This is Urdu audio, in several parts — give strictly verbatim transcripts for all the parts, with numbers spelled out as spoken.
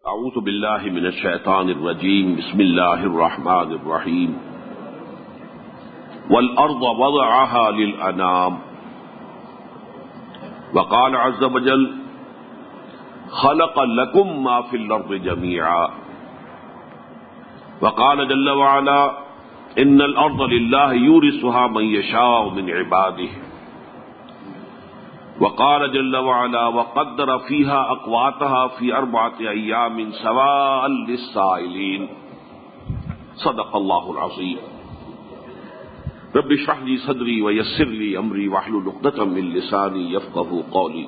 اعوذ باللہ من الشیطان الرجیم بسم اللہ الرحمن الرحیم والارض وضعها للانام وقال عز وجل خلق لكم ما في الارض جميعا وقال جل وعلا ان الارض لله يورثها من يشاء من عباده وقال جل وعلا وقدر فيها اقواتها في اربعة ايام سواء للسائلين صدق الله العظيم رب اشرح لي صدري ويسر لي امري واحلل عقدة من لساني يفقهوا قولي.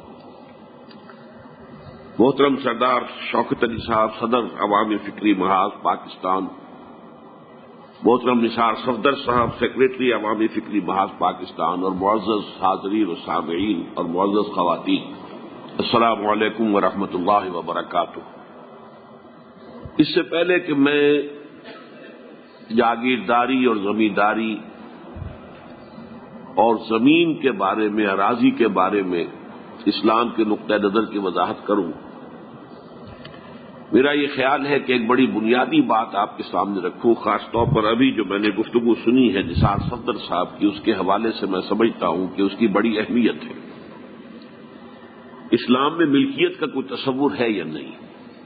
محترم سردار شوکت علی صاحب صدر عوامی فکری محاذ پاکستان، محترم نثار صفدر صاحب سیکریٹری عوامی فکری محاذ پاکستان، اور معزز حاضرین و سامعین اور معزز خواتین، السلام علیکم ورحمۃ اللہ وبرکاتہ. اس سے پہلے کہ میں جاگیرداری اور زمینداری اور زمین کے بارے میں، اراضی کے بارے میں اسلام کے نقطہ نظر کی وضاحت کروں، میرا یہ خیال ہے کہ ایک بڑی بنیادی بات آپ کے سامنے رکھوں. خاص طور پر ابھی جو میں نے گفتگو سنی ہے نثار صفدر صاحب کی، اس کے حوالے سے میں سمجھتا ہوں کہ اس کی بڑی اہمیت ہے. اسلام میں ملکیت کا کوئی تصور ہے یا نہیں؟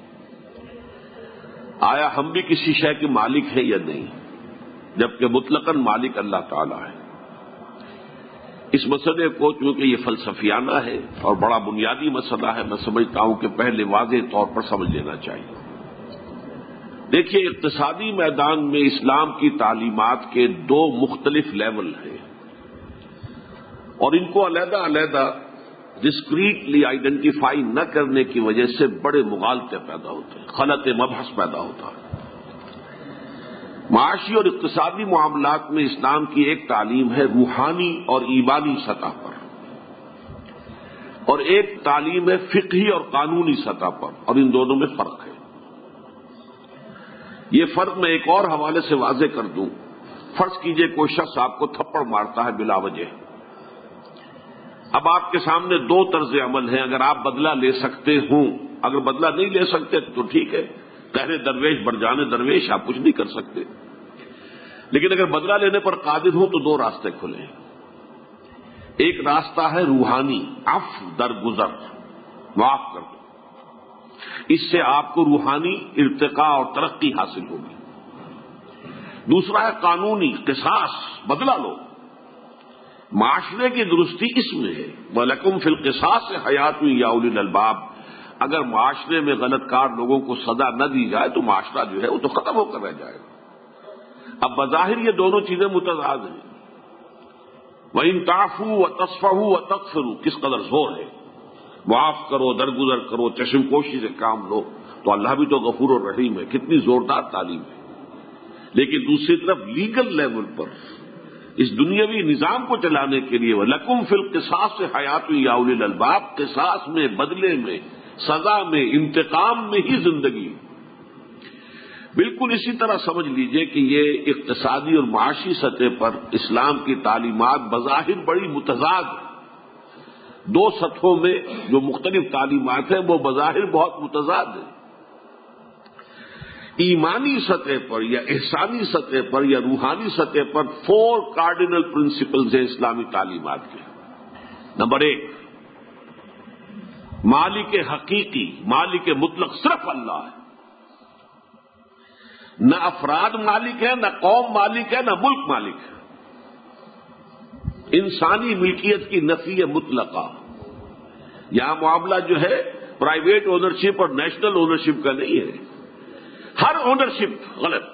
آیا ہم بھی کسی شے کے مالک ہیں یا نہیں؟ جبکہ مطلقاً مالک اللہ تعالی ہے. اس مسئلے کو چونکہ یہ فلسفیانہ ہے اور بڑا بنیادی مسئلہ ہے، میں سمجھتا ہوں کہ پہلے واضح طور پر سمجھ لینا چاہیے. دیکھیے، اقتصادی میدان میں اسلام کی تعلیمات کے دو مختلف لیول ہیں اور ان کو علیحدہ علیحدہ ڈسکریٹلی آئیڈینٹیفائی نہ کرنے کی وجہ سے بڑے مغالطے پیدا ہوتے ہیں، خلط مبحث پیدا ہوتا ہے. معاشی اور اقتصادی معاملات میں اسلام کی ایک تعلیم ہے روحانی اور ایمانی سطح پر، اور ایک تعلیم ہے فقہی اور قانونی سطح پر، اور ان دونوں میں فرق ہے. یہ فرق میں ایک اور حوالے سے واضح کر دوں. فرض کیجئے کوئی شخص آپ کو تھپڑ مارتا ہے بلا وجہ. اب آپ کے سامنے دو طرز عمل ہیں. اگر آپ بدلہ لے سکتے ہوں، اگر بدلہ نہیں لے سکتے تو ٹھیک ہے، کہنے درویش بر جانے درویش، آپ کچھ نہیں کر سکتے. لیکن اگر بدلہ لینے پر قادر ہوں تو دو راستے کھلے ہیں. ایک راستہ ہے روحانی، عفو درگزر، معاف کر دو. اس سے آپ کو روحانی ارتقاء اور ترقی حاصل ہوگی. دوسرا ہے قانونی، قصاص، بدلہ لو. معاشرے کی درستی اس میں ہے. وَلَكُمْ فِي الْقِصَاصِ حَيَاتٌ يَا أُولِي الْأَلْبَابِ. اگر معاشرے میں غلط کار لوگوں کو سزا نہ دی جائے تو معاشرہ جو ہے وہ تو ختم ہو کر رہ جائے گا. اب بظاہر یہ دونوں چیزیں متضاد ہیں. وَإِن تَعْفُوا وَتَصْفَحُوا وَتَغْفِرُوا، کس قدر زور ہے. معاف کرو، درگزر کرو، چشم پوشی سے کام لو، تو اللہ بھی تو غفور و رحیم ہے. کتنی زوردار تعلیم ہے. لیکن دوسری طرف لیگل لیول پر اس دنیاوی نظام کو چلانے کے لیے وَلَكُمْ فِي الْقِصَاصِ حَيَاتٌ يَا أُولِي الْأَلْبَابِ، قصاص میں، بدلے میں، سزا میں، انتقام میں ہی زندگی. بالکل اسی طرح سمجھ لیجئے کہ یہ اقتصادی اور معاشی سطح پر اسلام کی تعلیمات بظاہر بڑی متضاد ہیں. دو سطحوں میں جو مختلف تعلیمات ہیں وہ بظاہر بہت متضاد ہیں. ایمانی سطح پر یا احسانی سطح پر یا روحانی سطح پر فور کارڈینل پرنسپلز ہیں اسلامی تعلیمات کے. نمبر ایک، مالک حقیقی، مالک مطلق صرف اللہ ہے. نہ افراد مالک ہے، نہ قوم مالک ہے، نہ ملک مالک ہے. انسانی ملکیت کی نفی مطلقہ. یہاں معاملہ جو ہے پرائیویٹ اونرشپ اور نیشنل اونرشپ کا نہیں ہے. ہر اونرشپ غلط.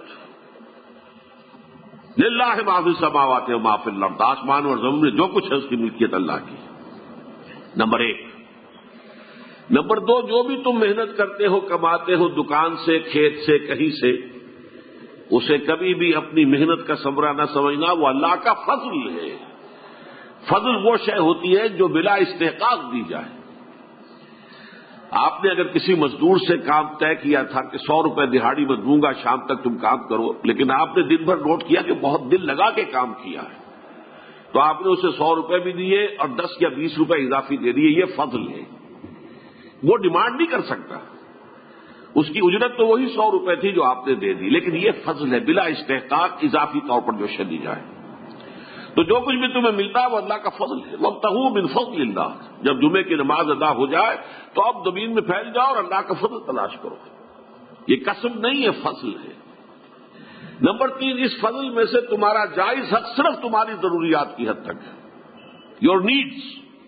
للہ ما فی السماوات و ما فی الارض، آسمان اور زمین میں جو کچھ ہے اس کی ملکیت اللہ کی. نمبر ایک. نمبر دو، جو بھی تم محنت کرتے ہو، کماتے ہو، دکان سے، کھیت سے، کہیں سے، اسے کبھی بھی اپنی محنت کا ثمرہ نہ سمجھنا، وہ اللہ کا فضل ہے. فضل وہ شے ہوتی ہے جو بلا استحقاق دی جائے. آپ نے اگر کسی مزدور سے کام طے کیا تھا کہ سو روپے دہاڑی میں دوں گا، شام تک تم کام کرو، لیکن آپ نے دن بھر نوٹ کیا کہ بہت دل لگا کے کام کیا ہے، تو آپ نے اسے سو روپے بھی دیے اور دس یا بیس روپے اضافی دے دیے. یہ فضل ہے. وہ ڈیمانڈ نہیں کر سکتا. اس کی اجرت تو وہی سو روپے تھی جو آپ نے دے دی، لیکن یہ فضل ہے بلا استحقاق اضافی طور پر جو شدی جائے. تو جو کچھ بھی تمہیں ملتا ہے وہ اللہ کا فضل ہے. وابتغوا من فضل اللہ، جب جمعے کی نماز ادا ہو جائے تو اب زمین میں پھیل جاؤ اور اللہ کا فضل تلاش کرو. یہ کسب نہیں ہے، فضل ہے. نمبر تین، اس فضل میں سے تمہارا جائز حق صرف تمہاری ضروریات کی حد تک ہے. Your needs,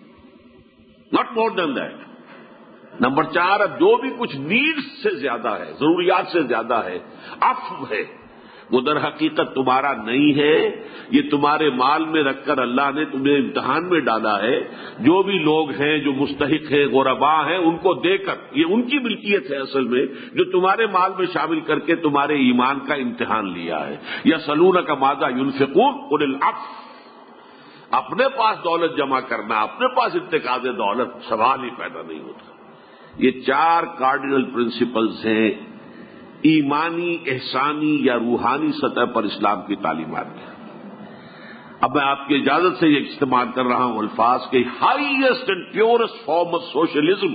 not more than that. نمبر چار، اب جو بھی کچھ نیڈس سے زیادہ ہے، ضروریات سے زیادہ ہے، عفو ہے، وہ در حقیقت تمہارا نہیں ہے. یہ تمہارے مال میں رکھ کر اللہ نے تمہیں امتحان میں ڈالا ہے. جو بھی لوگ ہیں جو مستحق ہیں، غرباء ہیں، ان کو دے کر، یہ ان کی ملکیت ہے اصل میں، جو تمہارے مال میں شامل کر کے تمہارے ایمان کا امتحان لیا ہے. یسألونک ماذا ينفقون قل العفو. اپنے پاس دولت جمع کرنا، اپنے پاس اتقاض دولت، سوال ہی پیدا نہیں ہوتا. یہ چار کارڈینل پرنسپلز ہیں ایمانی، احسانی یا روحانی سطح پر اسلام کی تعلیمات ہیں. اب میں آپ کی اجازت سے یہ استعمال کر رہا ہوں الفاظ کے highest and purest form of socialism.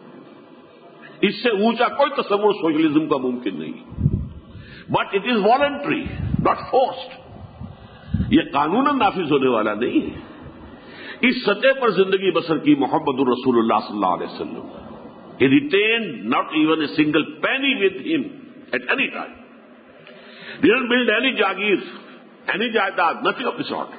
اس سے اونچا کوئی تصور سوشلزم کا ممکن نہیں. But it is voluntary, not forced. یہ قانوناً نافذ ہونے والا نہیں ہے. اس سطح پر زندگی بسر کی محمد الرسول اللہ صلی اللہ علیہ وسلم. He retained not even a single penny with him at any time. He didn't build any jagir, any jائیداد, nothing of the sort.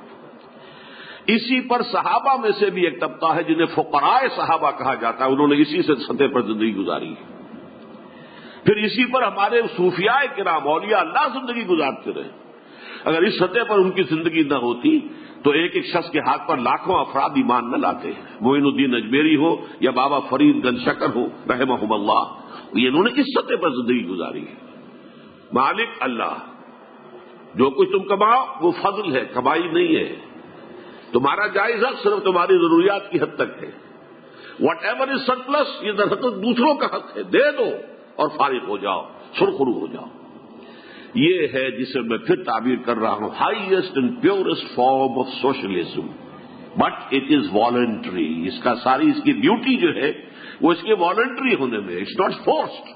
اسی پر صحابہ میں سے بھی ایک طبقہ ہے جنہیں فقراء صحابہ کہا جاتا ہے، انہوں نے اسی سے سطح پر زندگی گزاری ہے. پھر اسی پر ہمارے صوفیاء کرام، اولیاء اللہ زندگی گزارتے رہے. اگر اس سطح پر ان کی زندگی نہ ہوتی تو ایک ایک شخص کے ہاتھ پر لاکھوں افراد ایمان نہ لاتے. معین الدین اجمیری ہو یا بابا فرید گنج شکر ہو رحمہم اللہ، یہ انہوں نے اس سطح پر زندگی گزاری ہے. مالک اللہ، جو کچھ تم کماؤ وہ فضل ہے، کمائی نہیں ہے. تمہارا جائز حق صرف تمہاری ضروریات کی حد تک ہے. واٹ ایور از سرپلس، یہ درحقیقت دوسروں کا حق ہے، دے دو اور فارغ ہو جاؤ، سرخرو ہو جاؤ. یہ ہے جسے میں پھر تعبیر کر رہا ہوں highest and purest form of socialism. But it is voluntary. اس کا ساری اس کی بیوٹی جو ہے وہ اس کے والنٹری ہونے میں، اٹس ناٹ فورسڈ.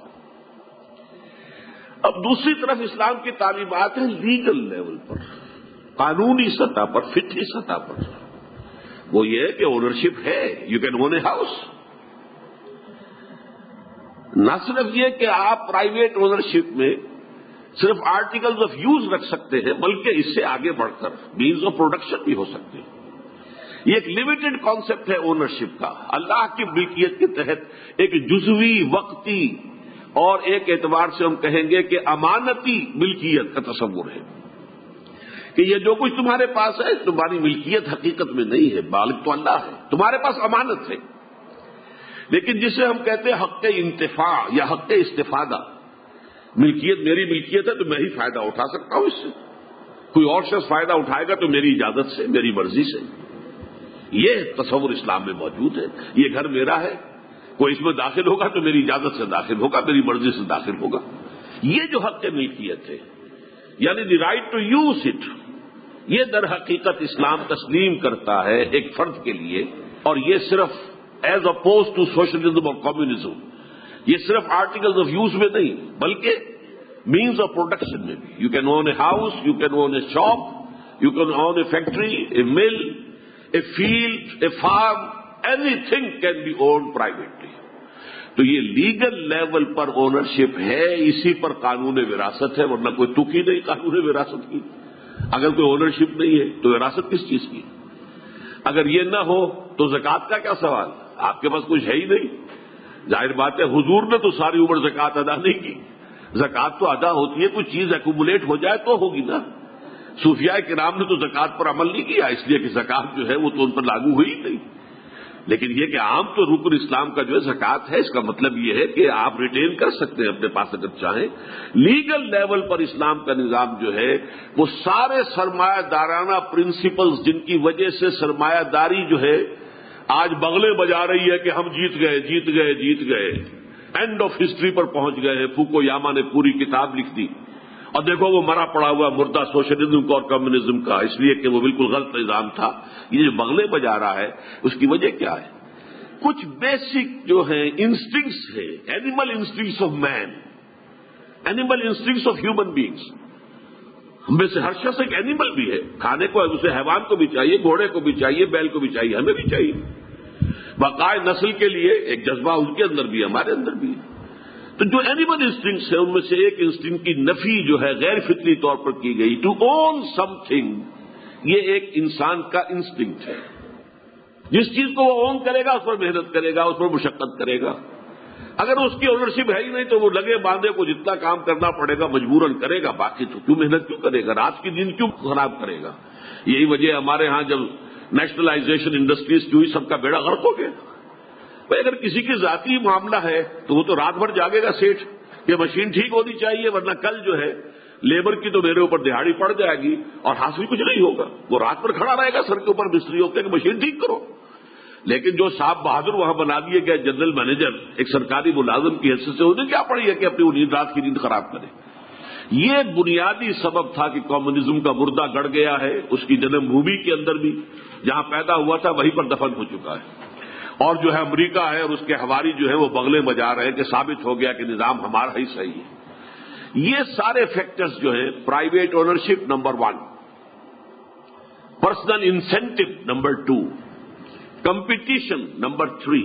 اب دوسری طرف اسلام کی تعلیمات ہیں لیگل لیول پر، قانونی سطح پر، فطری سطح پر. وہ یہ ہے کہ اونرشپ ہے، you can own a house. نہ صرف یہ کہ آپ پرائیویٹ اونرشپ میں صرف آرٹیکلز آف یوز رکھ سکتے ہیں، بلکہ اس سے آگے بڑھ کر مینز آف پروڈکشن بھی ہو سکتے ہیں. یہ ایک لمیٹڈ کانسیپٹ ہے اونرشپ کا. اللہ کی ملکیت کے تحت ایک جزوی، وقتی اور ایک اعتبار سے ہم کہیں گے کہ امانتی ملکیت کا تصور ہے کہ یہ جو کچھ تمہارے پاس ہے تمہاری ملکیت حقیقت میں نہیں ہے، مالک تو اللہ ہے، تمہارے پاس امانت ہے. لیکن جسے ہم کہتے ہیں حق انتفاع یا حق استفادہ، ملکیت میری ملکیت ہے تو میں ہی فائدہ اٹھا سکتا ہوں اس سے. کوئی اور شخص فائدہ اٹھائے گا تو میری اجازت سے، میری مرضی سے. یہ تصور اسلام میں موجود ہے. یہ گھر میرا ہے، کوئی اس میں داخل ہوگا تو میری اجازت سے داخل ہوگا، میری مرضی سے داخل ہوگا. یہ جو حق ملکیت ہے، یعنی the right to use it, یہ در حقیقت اسلام تسلیم کرتا ہے ایک فرد کے لیے. اور یہ صرف ایز اپوز ٹو سوشلزم اور کمیونزم، یہ صرف آرٹیکلز آف یوز میں نہیں بلکہ مینز آف پروڈکشن میں بھی. You can own a house, you can own a shop, you can own a factory, a mill, a field, a farm, anything can be owned privately. تو یہ لیگل لیول پر اونرشپ ہے. اسی پر قانون وراثت ہے، ورنہ کوئی تک ہی نہیں قانون وراثت کی. اگر کوئی اونرشپ نہیں ہے تو وراثت کس چیز کی؟ اگر یہ نہ ہو تو زکوٰۃ کا کیا سوال؟ آپ کے پاس کچھ ہے ہی نہیں. ظاہر بات ہے حضور نے تو ساری عمر زکوٰۃ ادا نہیں کی. زکوٰۃ تو ادا ہوتی ہے، کوئی چیز ایکومولیٹ ہو جائے تو ہوگی نا. صوفیاء کرام نے تو زکوٰۃ پر عمل نہیں کیا، اس لیے کہ زکوٰۃ جو ہے وہ تو ان پر لاگو ہوئی نہیں. لیکن یہ کہ عام تو رکن اسلام کا جو ہے زکوٰۃ ہے، اس کا مطلب یہ ہے کہ آپ ریٹین کر سکتے ہیں اپنے پاس اگر چاہیں. لیگل لیول پر اسلام کا نظام جو ہے وہ سارے سرمایہ دارانہ پرنسپلز جن کی وجہ سے سرمایہ داری جو ہے آج بغلے بجا رہی ہے کہ ہم جیت گئے جیت گئے جیت گئے، اینڈ آف ہسٹری پر پہنچ گئے ہیں. فوکو یاما نے پوری کتاب لکھ دی اور دیکھو وہ مرا پڑا ہوا مردہ سوشلزم کا اور کمیونزم کا، اس لیے کہ وہ بالکل غلط نظام تھا. یہ جو بغلے بجا رہا ہے اس کی وجہ کیا ہے؟ کچھ بیسک جو ہیں انسٹنکٹس ہیں، animal instincts of man, animal instincts of human beings. ہم میں سے ہر شخص ایک اینیمل بھی ہے، کھانے کو اسے حیوان کو بھی چاہیے، گھوڑے کو بھی چاہیے، بیل کو بھی چاہیے، ہمیں بھی چاہیے. بقائے نسل کے لیے ایک جذبہ ان کے اندر بھی ہے، ہمارے اندر بھی ہے. تو جو اینیمل انسٹنکٹس ہیں ان میں سے ایک انسٹنکٹ کی نفی جو ہے غیر فطری طور پر کی گئی، ٹو اون سم تھنگ، یہ ایک انسان کا انسٹنکٹ ہے. جس چیز کو وہ اون کرے گا اس پر محنت کرے گا، اس پر مشقت کرے گا. اگر اس کی اونرشپ ہے ہی نہیں تو وہ لگے باندھے کو جتنا کام کرنا پڑے گا مجبوراً کرے گا، باقی تو کیوں محنت کیوں کرے گا، رات کی دن کیوں خراب کرے گا. یہی وجہ ہمارے ہاں جب نیشنلائزیشن انڈسٹریز کی ہوئی سب کا بیڑا غرق ہو گیا. بھائی اگر کسی کی ذاتی معاملہ ہے تو وہ تو رات بھر جاگے گا سیٹھ، یہ مشین ٹھیک ہونی چاہیے ورنہ کل جو ہے لیبر کی تو میرے اوپر دہاڑی پڑ جائے گی اور حاصل کچھ نہیں ہوگا. وہ رات بھر کھڑا رہے گا سر کے اوپر مستری ہو کے کہ مشین ٹھیک کرو. لیکن جو صاحب بہادر وہاں بنا دیے گئے جنرل مینیجر ایک سرکاری ملازم کی حیثیت سے، انہیں کیا پڑی ہے کہ اپنی نیند رات کی نیند خراب کرے. یہ بنیادی سبب تھا کہ کمیونزم کا مردہ گڑ گیا ہے. اس کی جنم بھومی کے اندر بھی جہاں پیدا ہوا تھا وہیں پر دفن ہو چکا ہے. اور جو ہے امریکہ ہے اور اس کے حواری جو ہے وہ بغلے بجا رہے ہیں کہ ثابت ہو گیا کہ نظام ہمارا ہی صحیح ہے. یہ سارے فیکٹرز جو ہیں، private ownership number one, personal incentive number two, competition number three,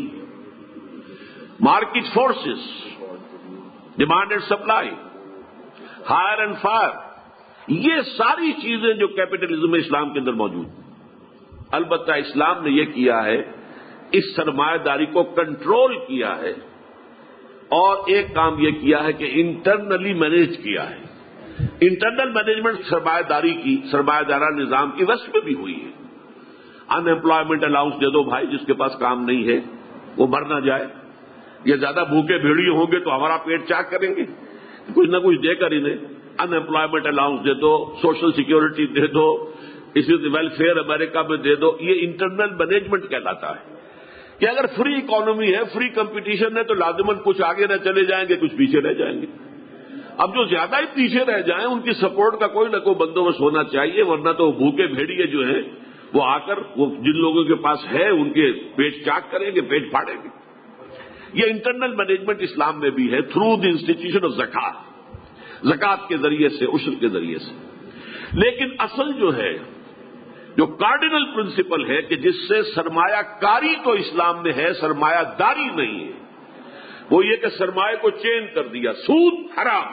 market forces, demand and supply, hire and fire, یہ ساری چیزیں جو کیپٹلزم اسلام کے اندر موجود ہیں. البتہ اسلام نے یہ کیا ہے، اس سرمایہ داری کو کنٹرول کیا ہے اور ایک کام یہ کیا ہے کہ انٹرنلی مینیج کیا ہے. انٹرنل مینجمنٹ سرمایہ داری کی، سرمایہ دارہ نظام کی وسط میں بھی ہوئی ہے. ان امپلائمنٹ الاؤنس دے دو بھائی، جس کے پاس کام نہیں ہے وہ مر نہ جائے. یہ زیادہ بھوکے بھیڑیے ہوں گے تو ہمارا پیٹ چاک کریں گے، کچھ نہ کچھ دے کر انہیں ان امپلائمنٹ الاؤنس دے دو، سوشل سیکورٹی دے دو، اسی ویلفیئر امریکہ میں دے دو. یہ انٹرنل مینجمنٹ کہلاتا ہے کہ اگر فری اکانومی ہے، فری کمپٹیشن ہے تو لازماً کچھ آگے نہ چلے جائیں گے، کچھ پیچھے رہ جائیں گے. اب جو زیادہ ہی پیچھے رہ جائیں ان کی سپورٹ کا کوئی نہ کوئی بندوبست ہونا چاہیے، ورنہ تو بھوکے بھیڑیے جو ہیں وہ آ کر وہ جن لوگوں کے پاس ہے ان کے پیٹ چاک کریں گے، پیٹ پھاڑیں گے. یہ انٹرنل مینجمنٹ اسلام میں بھی ہے تھرو دی انسٹیٹیوشن آف زکات، زکات کے ذریعے سے، عشر کے ذریعے سے. لیکن اصل جو ہے، جو کارڈینل پرنسپل ہے کہ جس سے سرمایہ کاری تو اسلام میں ہے، سرمایہ داری نہیں ہے، وہ یہ کہ سرمایہ کو چین کر دیا. سود حرام،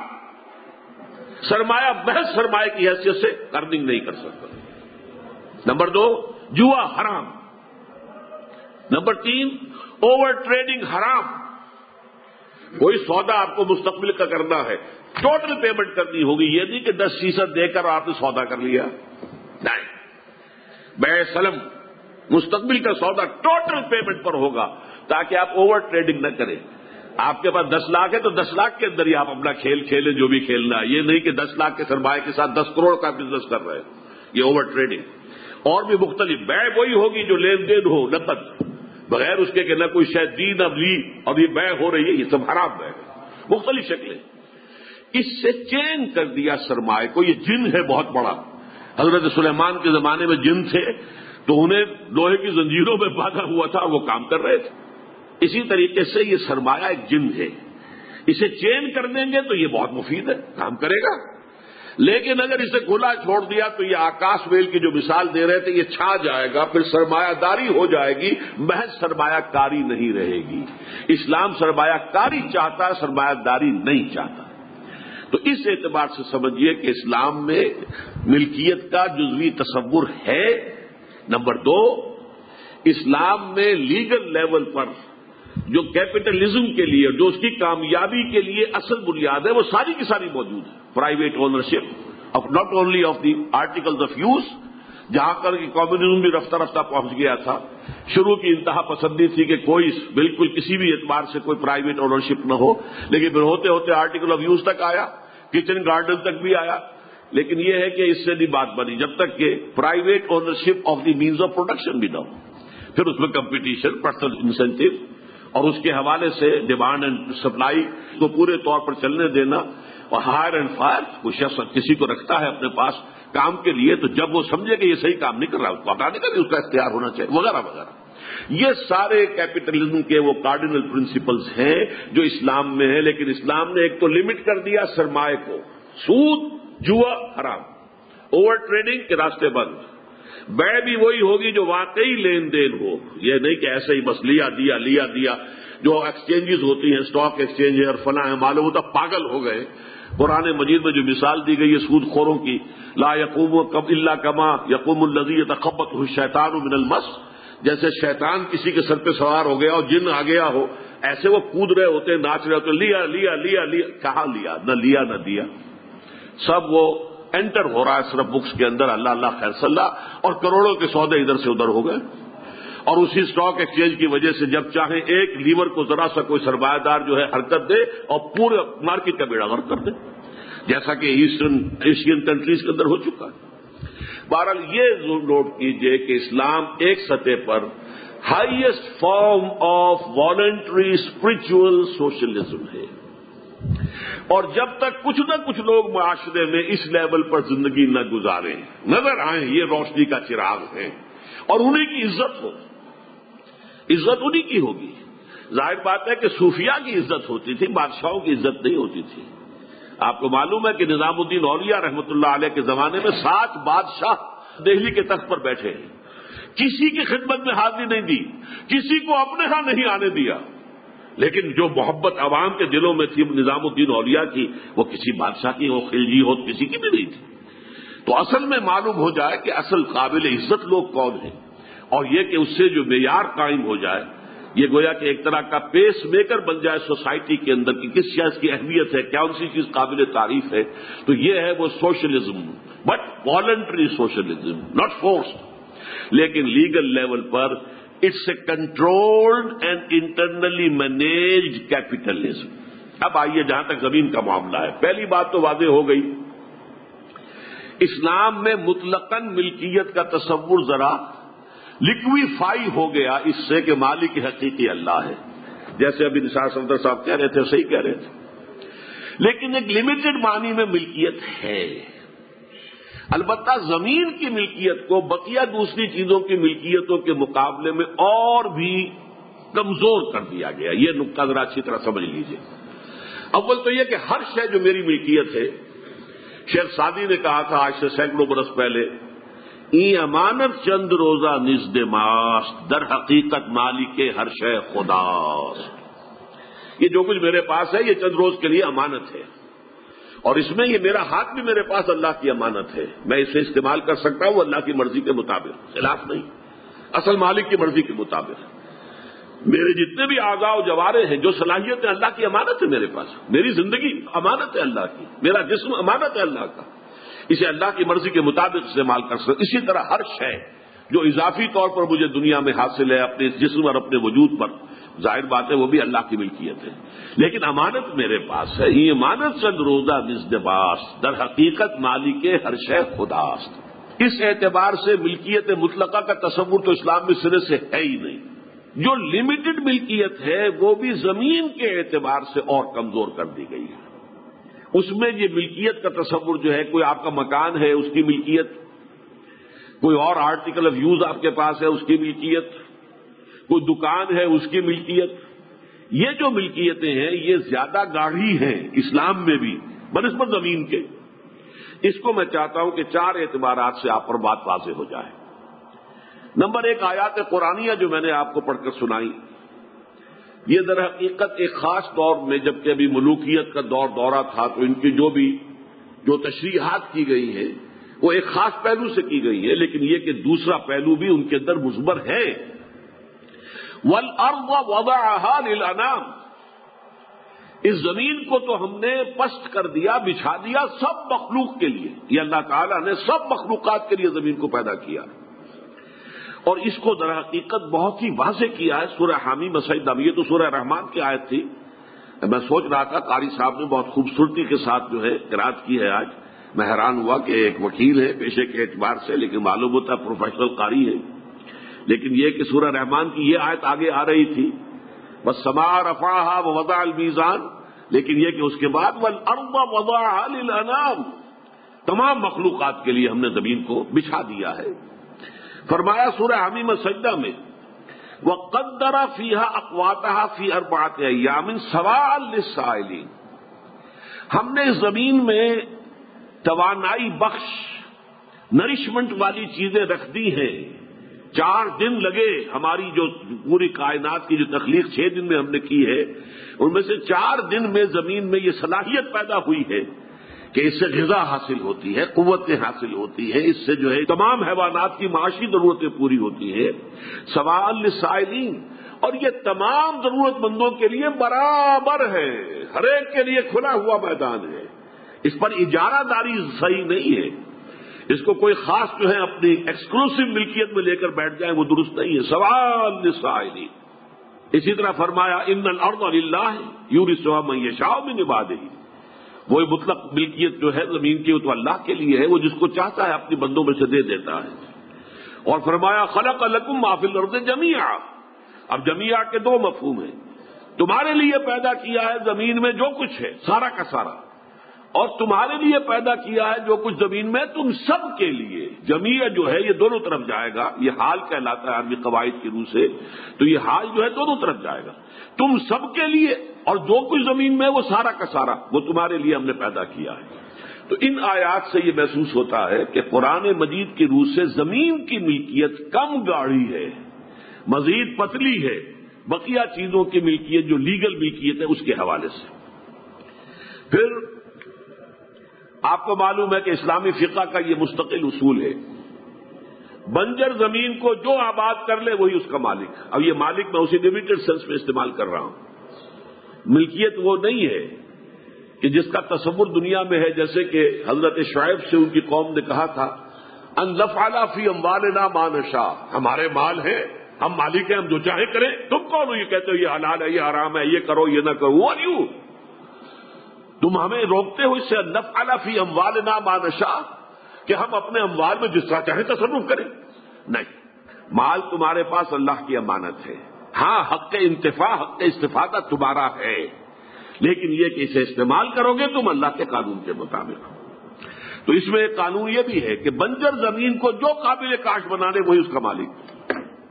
سرمایہ محض سرمایہ کی حیثیت سے ارننگ نہیں کر سکتا. نمبر دو، جوا حرام. نمبر تین، اوور ٹریڈنگ حرام. کوئی سودا آپ کو مستقبل کا کرنا ہے، ٹوٹل پیمنٹ کرنی ہوگی. یہ نہیں کہ دس فیصد دے کر آپ نے سودا کر لیا، نہیں. بے سلم مستقبل کا سودا ٹوٹل پیمنٹ پر ہوگا تاکہ آپ اوور ٹریڈنگ نہ کریں. آپ کے پاس دس لاکھ ہے تو دس لاکھ کے اندر ہی آپ اپنا کھیل کھیلیں جو بھی کھیلنا ہے. یہ نہیں کہ دس لاکھ کے سرمایہ کے ساتھ دس کروڑ کا بزنس کر رہے ہیں، یہ اوور ٹریڈنگ. اور بھی مختلف بے وہی ہوگی جو لین دین ہو نقد، بغیر اس کے کہ نہ کوئی شاید دی نہ لی اور یہ بے ہو رہی ہے، یہ سب حرام بے. مختلف شکلیں. اس سے چین کر دیا سرمایہ کو. یہ جن ہے بہت بڑا. حضرت سلیمان کے زمانے میں جن تھے تو انہیں لوہے کی زنجیروں میں باندھا ہوا تھا، وہ کام کر رہے تھے. اسی طریقے سے یہ سرمایہ ایک جن ہے، اسے چین کر دیں گے تو یہ بہت مفید ہے، کام کرے گا. لیکن اگر اسے کھلا چھوڑ دیا تو یہ آکاش ویل کی جو مثال دے رہے تھے یہ چھا جائے گا، پھر سرمایہ داری ہو جائے گی، محض سرمایہ کاری نہیں رہے گی. اسلام سرمایہ کاری چاہتا ہے، سرمایہ داری نہیں چاہتا. تو اس اعتبار سے سمجھیے کہ اسلام میں ملکیت کا جزوی تصور ہے. نمبر دو، اسلام میں لیگل لیول پر جو کیپٹلزم کے لیے، جو اس کی کامیابی کے لیے اصل بنیاد ہے، وہ ساری کی ساری موجود ہے. Private ownership of not only of the articles of use, جہاں پر کہ کمیونزم بھی رفتہ رفتہ پہنچ گیا تھا. شروع کی انتہا پسندی تھی کہ کوئی بالکل کسی بھی اعتبار سے کوئی پرائیویٹ اونرشپ نہ ہو، لیکن پھر ہوتے ہوتے آرٹیکل آف یوز تک آیا، کچن گارڈن تک بھی آیا. لیکن یہ ہے کہ اس سے نہیں بات بنی جب تک کہ private ownership of the means of production بھی نہ ہو. پھر اس میں کمپٹیشن، پرسنل انسینٹو اور اس کے حوالے سے ڈیمانڈ اینڈ سپلائی کو پورے طور پر چلنے دینا، اور ہائر اینڈ فائر. کوئی شخص کسی کو رکھتا ہے اپنے پاس کام کے لیے تو جب وہ سمجھے کہ یہ صحیح کام نہیں کر رہا اس کو ہٹانے کا بھی اس کا اختیار ہونا چاہیے، وغیرہ وغیرہ. یہ سارے کیپٹلزم کے وہ کارڈینل پرنسپلز ہیں جو اسلام میں ہیں، لیکن اسلام نے ایک تو لمٹ کر دیا سرمایہ کو، سود، جوا حرام، اوور ٹریڈنگ کے راستے بند، بے بھی وہی ہوگی جو واقعی لین دین ہو، یہ نہیں کہ ایسے ہی بس لیا دیا لیا دیا۔ جو ایکسچینجز ہوتی ہیں، اسٹاک ایکسچینج ہے اور فلاں ہے، معلوم ہوتا پاگل ہو گئے۔ قرآن مجید میں جو مثال دی گئی ہے سود خوروں کی، لا یقوم الا کما یقوم الذی یتخبطہ الشیطان من المس، جیسے شیطان کسی کے سر پہ سوار ہو گیا اور جن آ گیا ہو، ایسے وہ کود رہے ہوتے ہیں، ناچ رہے ہوتے ہیں، لیا لیا لیا لیا، کہاں لیا؟ نہ لیا نہ دیا، سب وہ انٹر ہو رہا ہے صرف بکس کے اندر، اللہ اللہ خیر صلی اللہ، اور کروڑوں کے سودے ادھر سے ادھر ہو گئے۔ اور اسی اسٹاک ایکسچینج کی وجہ سے جب چاہیں ایک لیور کو ذرا سا کوئی سرمایہ دار جو ہے حرکت دے اور پورے مارکیٹ کا بیڑا غرق کر دے، جیسا کہ ایسٹرن ایشین کنٹریز کے اندر ہو چکا ہے۔ بہرحال یہ نوٹ کیجئے کہ اسلام ایک سطح پر highest form of voluntary spiritual socialism ہے، اور جب تک کچھ نہ کچھ لوگ معاشرے میں اس لیول پر زندگی نہ گزاریں، نظر آئیں یہ روشنی کا چراغ ہے اور انہیں کی عزت ہو، عزت انہی کی ہوگی۔ ظاہر بات ہے کہ صوفیاء کی عزت ہوتی تھی، بادشاہوں کی عزت نہیں ہوتی تھی۔ آپ کو معلوم ہے کہ نظام الدین اولیاء رحمۃ اللہ علیہ کے زمانے میں سات بادشاہ دہلی کے تخت پر بیٹھے ہیں، کسی کی خدمت میں حاضری نہیں دی، کسی کو اپنے ہاں نہیں آنے دیا، لیکن جو محبت عوام کے دلوں میں تھی نظام الدین اولیاء کی، وہ کسی بادشاہ کی ہو، خلجی ہو، کسی کی بھی نہیں تھی۔ تو اصل میں معلوم ہو جائے کہ اصل قابل عزت لوگ کون ہیں، اور یہ کہ اس سے جو معیار قائم ہو جائے، یہ گویا کہ ایک طرح کا پیس میکر بن جائے سوسائٹی کے اندر کہ کس چیز کی اہمیت ہے، کیا ان سی چیز قابل تعریف ہے، تو یہ ہے وہ socialism, but voluntary socialism, not forced, لیکن لیگل لیول پر it's a controlled and internally managed capitalism. اب آئیے جہاں تک زمین کا معاملہ ہے، پہلی بات تو واضح ہو گئی، اسلام میں مطلقاً ملکیت کا تصور ذرا لکویفائی ہو گیا اس سے کہ مالک حقیقی اللہ ہے، جیسے ابھی نثار صفدر صاحب کہہ رہے تھے، صحیح کہہ رہے تھے، لیکن ایک لمیٹڈ معنی میں ملکیت ہے۔ البتہ زمین کی ملکیت کو بقیہ دوسری چیزوں کی ملکیتوں کے مقابلے میں اور بھی کمزور کر دیا گیا، یہ نقطہ ذرا اچھی طرح سمجھ لیجئے۔ اول تو یہ کہ ہر شے جو میری ملکیت ہے، شیخ سعدی نے کہا تھا آج سے سینکڑوں برس پہلے، ای امانت چند روزہ نزد ماست، در حقیقت مالک ہر شے خداست۔ یہ جو کچھ میرے پاس ہے یہ چند روز کے لیے امانت ہے، اور اس میں یہ میرا ہاتھ بھی میرے پاس اللہ کی امانت ہے، میں اسے استعمال کر سکتا ہوں اللہ کی مرضی کے مطابق، خلاف نہیں، اصل مالک کی مرضی کے مطابق۔ میرے جتنے بھی اعضاء و جوارے ہیں، جو صلاحیتیں اللہ کی امانت ہے میرے پاس، میری زندگی امانت ہے اللہ کی، میرا جسم امانت ہے اللہ کا، اسے اللہ کی مرضی کے مطابق استعمال کر سکتے۔ اسی طرح ہر شے جو اضافی طور پر مجھے دنیا میں حاصل ہے اپنے جسم اور اپنے وجود پر، ظاہر بات ہے وہ بھی اللہ کی ملکیت ہے، لیکن امانت میرے پاس ہے۔ یہ امانت چند روزہ نزد باست، در حقیقت مالک ہر شے خداست۔ اس اعتبار سے ملکیت مطلقہ کا تصور تو اسلام میں سرے سے ہے ہی نہیں۔ جو لمیٹڈ ملکیت ہے وہ بھی زمین کے اعتبار سے اور کمزور کر دی گئی ہے۔ اس میں یہ ملکیت کا تصور جو ہے، کوئی آپ کا مکان ہے اس کی ملکیت، کوئی اور آرٹیکل آف یوز آپ کے پاس ہے اس کی ملکیت، کوئی دکان ہے اس کی ملکیت، یہ جو ملکیتیں ہیں یہ زیادہ گاڑھی ہیں اسلام میں بھی بنسبت زمین کے۔ اس کو میں چاہتا ہوں کہ چار اعتبارات سے آپ پر بات واضح ہو جائے۔ نمبر ایک، آیات قرآنیہ جو میں نے آپ کو پڑھ کر سنائی، یہ در حقیقت ایک خاص دور میں جبکہ ابھی ملوکیت کا دور دورہ تھا تو ان کی جو بھی جو تشریحات کی گئی ہیں وہ ایک خاص پہلو سے کی گئی ہے، لیکن یہ کہ دوسرا پہلو بھی ان کے اندر مضمر ہے۔ وَالْأَرْضَ وَضَعَهَا لِلْأَنَامِ، اس زمین کو تو ہم نے پست کر دیا، بچھا دیا سب مخلوق کے لیے، یہ اللہ تعالیٰ نے سب مخلوقات کے لیے زمین کو پیدا کیا، اور اس کو در حقیقت بہت ہی واضح کیا ہے سورہ حامی مسجدہ میں۔ یہ تو سورہ رحمان کی آیت تھی، میں سوچ رہا تھا قاری صاحب نے بہت خوبصورتی کے ساتھ جو ہے قرات کی ہے آج، میں حیران ہوا کہ ایک وکیل ہے پیشے کے اعتبار سے لیکن معلوم ہوتا ہے پروفیشنل قاری ہے، لیکن یہ کہ سورہ رحمان کی یہ آیت آگے آ رہی تھی وَالسَّمَاءَ رَفَعَهَا وَوَضَعَ الْمِيزَانَ، لیکن یہ کہ اس کے بعد وَالْأَرْضَ وَضَعَهَا لِلْأَنَامِ، تمام مخلوقات کے لیے ہم نے زمین کو بچھا دیا ہے۔ فرمایا سورہ حمیم سجدہ میں وقدر فيها اقواتها في اربعة ايام سواء للسائلين، ہم نے اس زمین میں توانائی بخش نرشمنٹ والی چیزیں رکھ دی ہیں. چار دن لگے ہماری جو پوری کائنات کی جو تخلیق چھ دن میں ہم نے کی ہے، ان میں سے چار دن میں زمین میں یہ صلاحیت پیدا ہوئی ہے کہ اس سے غذا حاصل ہوتی ہے، قوتیں حاصل ہوتی ہیں، اس سے جو ہے تمام حیوانات کی معاشی ضرورتیں پوری ہوتی ہیں. سوال للسائلین، اور یہ تمام ضرورت مندوں کے لیے برابر ہے، ہر ایک کے لیے کھلا ہوا میدان ہے. اس پر اجارہ داری صحیح نہیں ہے، اس کو کوئی خاص جو ہے اپنی ایکسکلوسیو ملکیت میں لے کر بیٹھ جائیں، وہ درست نہیں ہے. سوال للسائلین. اسی طرح فرمایا ان الارض للہ یورثها من یشاء من عبادہ، وہی مطلق ملکیت جو ہے زمین کی وہ تو اللہ کے لیے ہے، وہ جس کو چاہتا ہے اپنی بندوں میں سے دے دیتا ہے. اور فرمایا خلق لکم ما فی الارض جمیعا. اب جمیعا کے دو مفہوم ہیں. تمہارے لیے پیدا کیا ہے زمین میں جو کچھ ہے سارا کا سارا، اور تمہارے لیے پیدا کیا ہے جو کچھ زمین میں تم سب کے لیے. جمیع جو ہے یہ دونوں طرف جائے گا، یہ حال کہلاتا ہے عربی قواعد کی روح سے، تو یہ حال جو ہے دونوں طرف جائے گا. تم سب کے لیے، اور جو کچھ زمین میں وہ سارا کا سارا وہ تمہارے لیے ہم نے پیدا کیا ہے. تو ان آیات سے یہ محسوس ہوتا ہے کہ قرآن مجید کی روح سے زمین کی ملکیت کم گاڑھی ہے، مزید پتلی ہے، بقیہ چیزوں کی ملکیت جو لیگل ملکیت ہے اس کے حوالے سے. پھر آپ کو معلوم ہے کہ اسلامی فقہ کا یہ مستقل اصول ہے، بنجر زمین کو جو آباد کر لے وہی اس کا مالک. اب یہ مالک میں اسی لمیٹڈ سینس میں استعمال کر رہا ہوں. ملکیت وہ نہیں ہے کہ جس کا تصور دنیا میں ہے، جیسے کہ حضرت شعیب سے ان کی قوم نے کہا تھا ان نفعل فی اموالنا ما نشاء، ہمارے مال ہیں، ہم مالک ہیں، ہم جو چاہے کریں. تم کون ہو یہ کہتے ہو یہ حلال ہے، یہ حرام ہے، یہ کرو یہ نہ کرو؟ وہ نہیں، تم ہمیں روکتے ہو اس سے نفعل فی اموالنا ما نشاء کہ ہم اپنے اموال میں جس طرح چاہیں تصرف کریں. نہیں، مال تمہارے پاس اللہ کی امانت ہے. ہاں، حق انتفاع حق استفادہ تمہارا ہے، لیکن یہ کہ اسے استعمال کرو گے تم اللہ کے قانون کے مطابق. تو اس میں ایک قانون یہ بھی ہے کہ بنجر زمین کو جو قابل کاشت بنا لے وہی اس کا مالک.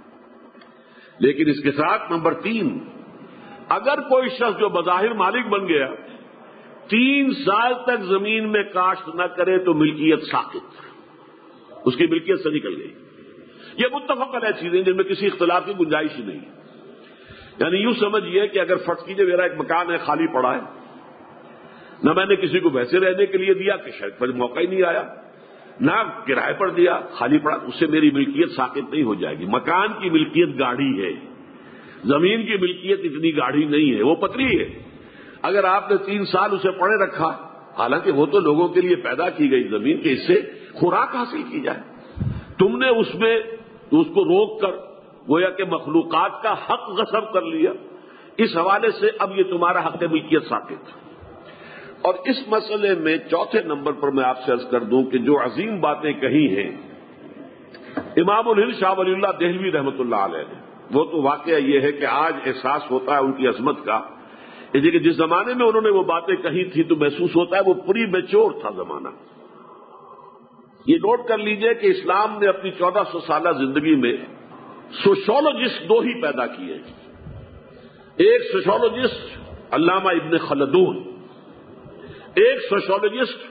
لیکن اس کے ساتھ نمبر تین، اگر کوئی شخص جو بظاہر مالک بن گیا تین سال تک زمین میں کاشت نہ کرے تو ملکیت ساقط، اس کی ملکیت سے نکل گئی. یہ متفق علیہ چیزیں جن میں کسی اختلاف کی گنجائش ہی نہیں. یعنی یوں سمجھیے کہ اگر فرض کیجیے میرا ایک مکان ہے خالی پڑا ہے، نہ میں نے کسی کو ویسے رہنے کے لیے دیا کہ شاید پر موقع ہی نہیں آیا، نہ کرائے پر دیا، خالی پڑا، اس سے میری ملکیت ساقط نہیں ہو جائے گی. مکان کی ملکیت گاڑھی ہے، زمین کی ملکیت اتنی گاڑھی نہیں ہے، وہ پتلی ہے. اگر آپ نے تین سال اسے پڑے رکھا، حالانکہ وہ تو لوگوں کے لیے پیدا کی گئی زمین کہ اس سے خوراک حاصل کی جائے، تم نے اس میں اس کو روک کر گویا کہ مخلوقات کا حق غصب کر لیا. اس حوالے سے اب یہ تمہارا حق ملکیت ثابت. اور اس مسئلے میں چوتھے نمبر پر میں آپ سے عرض کر دوں کہ جو عظیم باتیں کہی ہیں امام الہند شاہ ولی اللہ دہلوی رحمۃ اللہ علیہ نے، وہ تو واقعہ یہ ہے کہ آج احساس ہوتا ہے ان کی عظمت کا. کہ جس زمانے میں انہوں نے وہ باتیں کہی تھی تو محسوس ہوتا ہے وہ پری میچور تھا زمانہ. یہ نوٹ کر لیجئے کہ اسلام نے اپنی چودہ سو سالہ زندگی میں سوشولوجسٹ دو ہی پیدا کیے. ایک سوشولوجسٹ علامہ ابن خلدون، ایک سوشولوجسٹ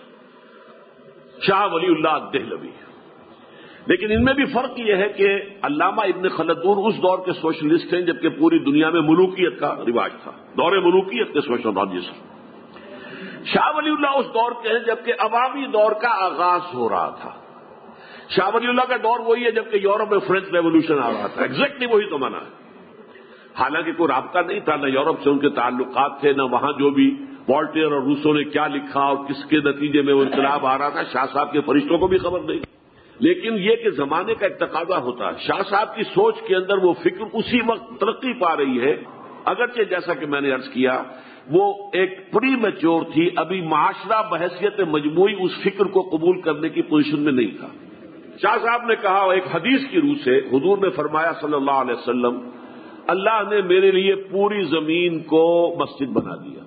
شاہ ولی اللہ دہلوی. لیکن ان میں بھی فرق یہ ہے کہ علامہ ابن خلدون اس دور کے سوشلسٹ ہیں جبکہ پوری دنیا میں ملوکیت کا رواج تھا، دور ملوکیت کے سوشولوجسٹ. شاہ ولی اللہ اس دور کے ہیں جبکہ عوامی دور کا آغاز ہو رہا تھا. شاہ ولی اللہ کا دور وہی ہے جبکہ یورپ میں فرینچ ریولوشن آ رہا تھا. ایگزیکٹلی وہی تو مانا ہے. حالانکہ کوئی رابطہ نہیں تھا، نہ یورپ سے ان کے تعلقات تھے، نہ وہاں جو بھی والٹیئر اور روسو نے کیا لکھا اور کس کے نتیجے میں وہ انقلاب آ رہا تھا شاہ صاحب کے فرشتوں کو بھی خبر نہیں. لیکن یہ کہ زمانے کا ایک تقاضا ہوتا ہے. شاہ صاحب کی سوچ کے اندر وہ فکر اسی وقت ترقی پا رہی ہے، اگرچہ جیسا کہ میں نے عرض کیا وہ ایک پری میچور تھی، ابھی معاشرہ بحیثیت مجموعی اس فکر کو قبول کرنے کی پوزیشن میں نہیں تھا. شاہ صاحب نے کہا ایک حدیث کی روح سے حضور نے فرمایا صلی اللہ علیہ وسلم، اللہ نے میرے لیے پوری زمین کو مسجد بنا دیا.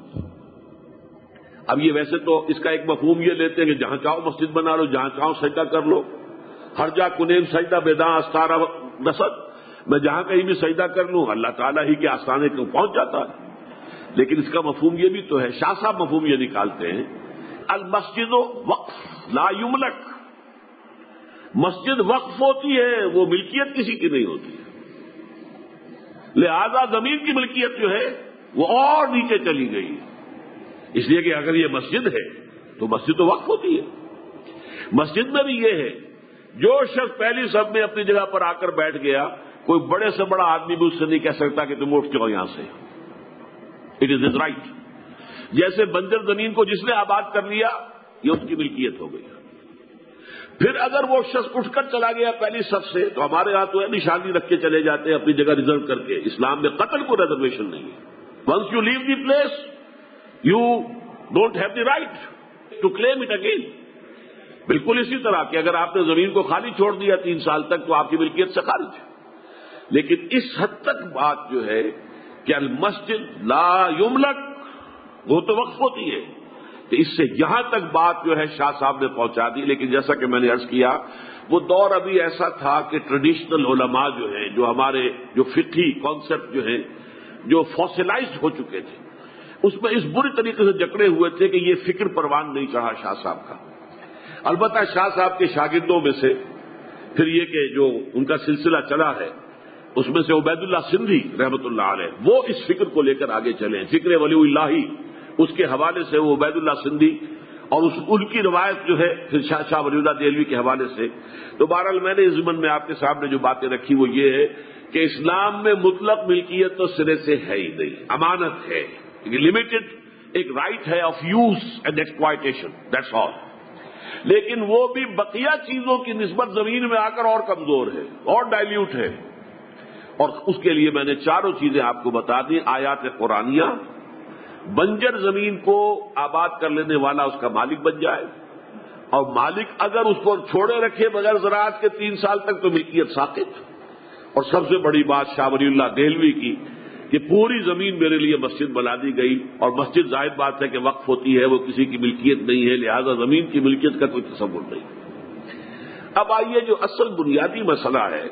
اب یہ ویسے تو اس کا ایک مفہوم یہ لیتے ہیں کہ جہاں چاہو مسجد بنا لو، جہاں چاہو سجدہ کر لو، ہر جا کنیم سجدہ بیداں استارہ رسد. میں جہاں کہیں بھی سجدہ کر لوں اللہ تعالیٰ ہی کے آستانے کو پہنچ جاتا ہے۔ لیکن اس کا مفہوم یہ بھی تو ہے، شاہ صاحب مفہوم یہ نکالتے ہیں المسجد وقف لا یملک، مسجد وقف ہوتی ہے، وہ ملکیت کسی کی نہیں ہوتی، لہذا زمین کی ملکیت جو ہے وہ اور نیچے چلی گئی، اس لیے کہ اگر یہ مسجد ہے تو مسجد تو وقف ہوتی ہے۔ مسجد میں بھی یہ ہے، جو شخص پہلی صف میں اپنی جگہ پر آ کر بیٹھ گیا، کوئی بڑے سے بڑا آدمی بھی اس سے نہیں کہہ سکتا کہ تم اٹھ جاؤ یہاں سے، اٹ از از رائٹ۔ جیسے بنجر زمین کو جس نے آباد کر لیا یہ اس کی ملکیت ہو گئی۔ پھر اگر وہ شخص اٹھ کر چلا گیا پہلی صف سے تو ہمارے ہاں تو ہے نشانی رکھ کے چلے جاتے ہیں اپنی جگہ ریزرو کر کے، اسلام میں قتل کو ریزرویشن نہیں ہے۔ Once you leave the place you don't have the right to claim it again. بالکل اسی طرح کہ اگر آپ نے زمین کو خالی چھوڑ دیا تین سال تک تو آپ کی ملکیت سے خارج ہے۔ لیکن اس حد تک بات جو ہے کہ المسجد لا یملک وہ تو وقف ہوتی ہے، تو اس سے یہاں تک بات جو ہے شاہ صاحب نے پہنچا دی۔ لیکن جیسا کہ میں نے عرض کیا وہ دور ابھی ایسا تھا کہ ٹریڈیشنل علماء جو ہیں، جو ہمارے جو فقہی کانسیپٹ جو ہیں جو فوسلائزڈ ہو چکے تھے، اس میں اس بری طریقے سے جکڑے ہوئے تھے کہ یہ فکر پروان نہیں چڑھا شاہ صاحب کا۔ البتہ شاہ صاحب کے شاگردوں میں سے پھر یہ کہ جو ان کا سلسلہ چلا ہے اس میں سے عبید اللہ سندھی رحمۃ اللہ علیہ وہ اس فکر کو لے کر آگے چلے ہیں، فکر ولی اللہ اس کے حوالے سے وہ عبید اللہ سندھی اور اس ان کی روایت جو ہے پھر شاہ شاہ ولی اللہ دہلوی کے حوالے سے۔ تو بہرحال میں نے اس ضمن میں آپ کے سامنے جو باتیں رکھی وہ یہ ہے کہ اسلام میں مطلق ملکیت تو سرے سے ہے ہی نہیں، امانت ہے، لمیٹڈ ایک رائٹ ہے of use and exploitation, that's all. لیکن وہ بھی بقیہ چیزوں کی نسبت زمین میں آ کر اور کمزور ہے اور ڈائلیوٹ ہے، اور اس کے لیے میں نے چاروں چیزیں آپ کو بتا دی۔ آیات قرآنیہ، بنجر زمین کو آباد کر لینے والا اس کا مالک بن جائے، اور مالک اگر اس کو چھوڑے رکھے بغیر زراعت کے تین سال تک تو ملکیت ساقط۔ اور سب سے بڑی بات شاہ ولی اللہ دہلوی کی کہ پوری زمین میرے لیے مسجد بنا دی گئی، اور مسجد ظاہر بات ہے کہ وقف ہوتی ہے، وہ کسی کی ملکیت نہیں ہے، لہذا زمین کی ملکیت کا کوئی تصور نہیں۔ اب آئیے جو اصل بنیادی مسئلہ ہے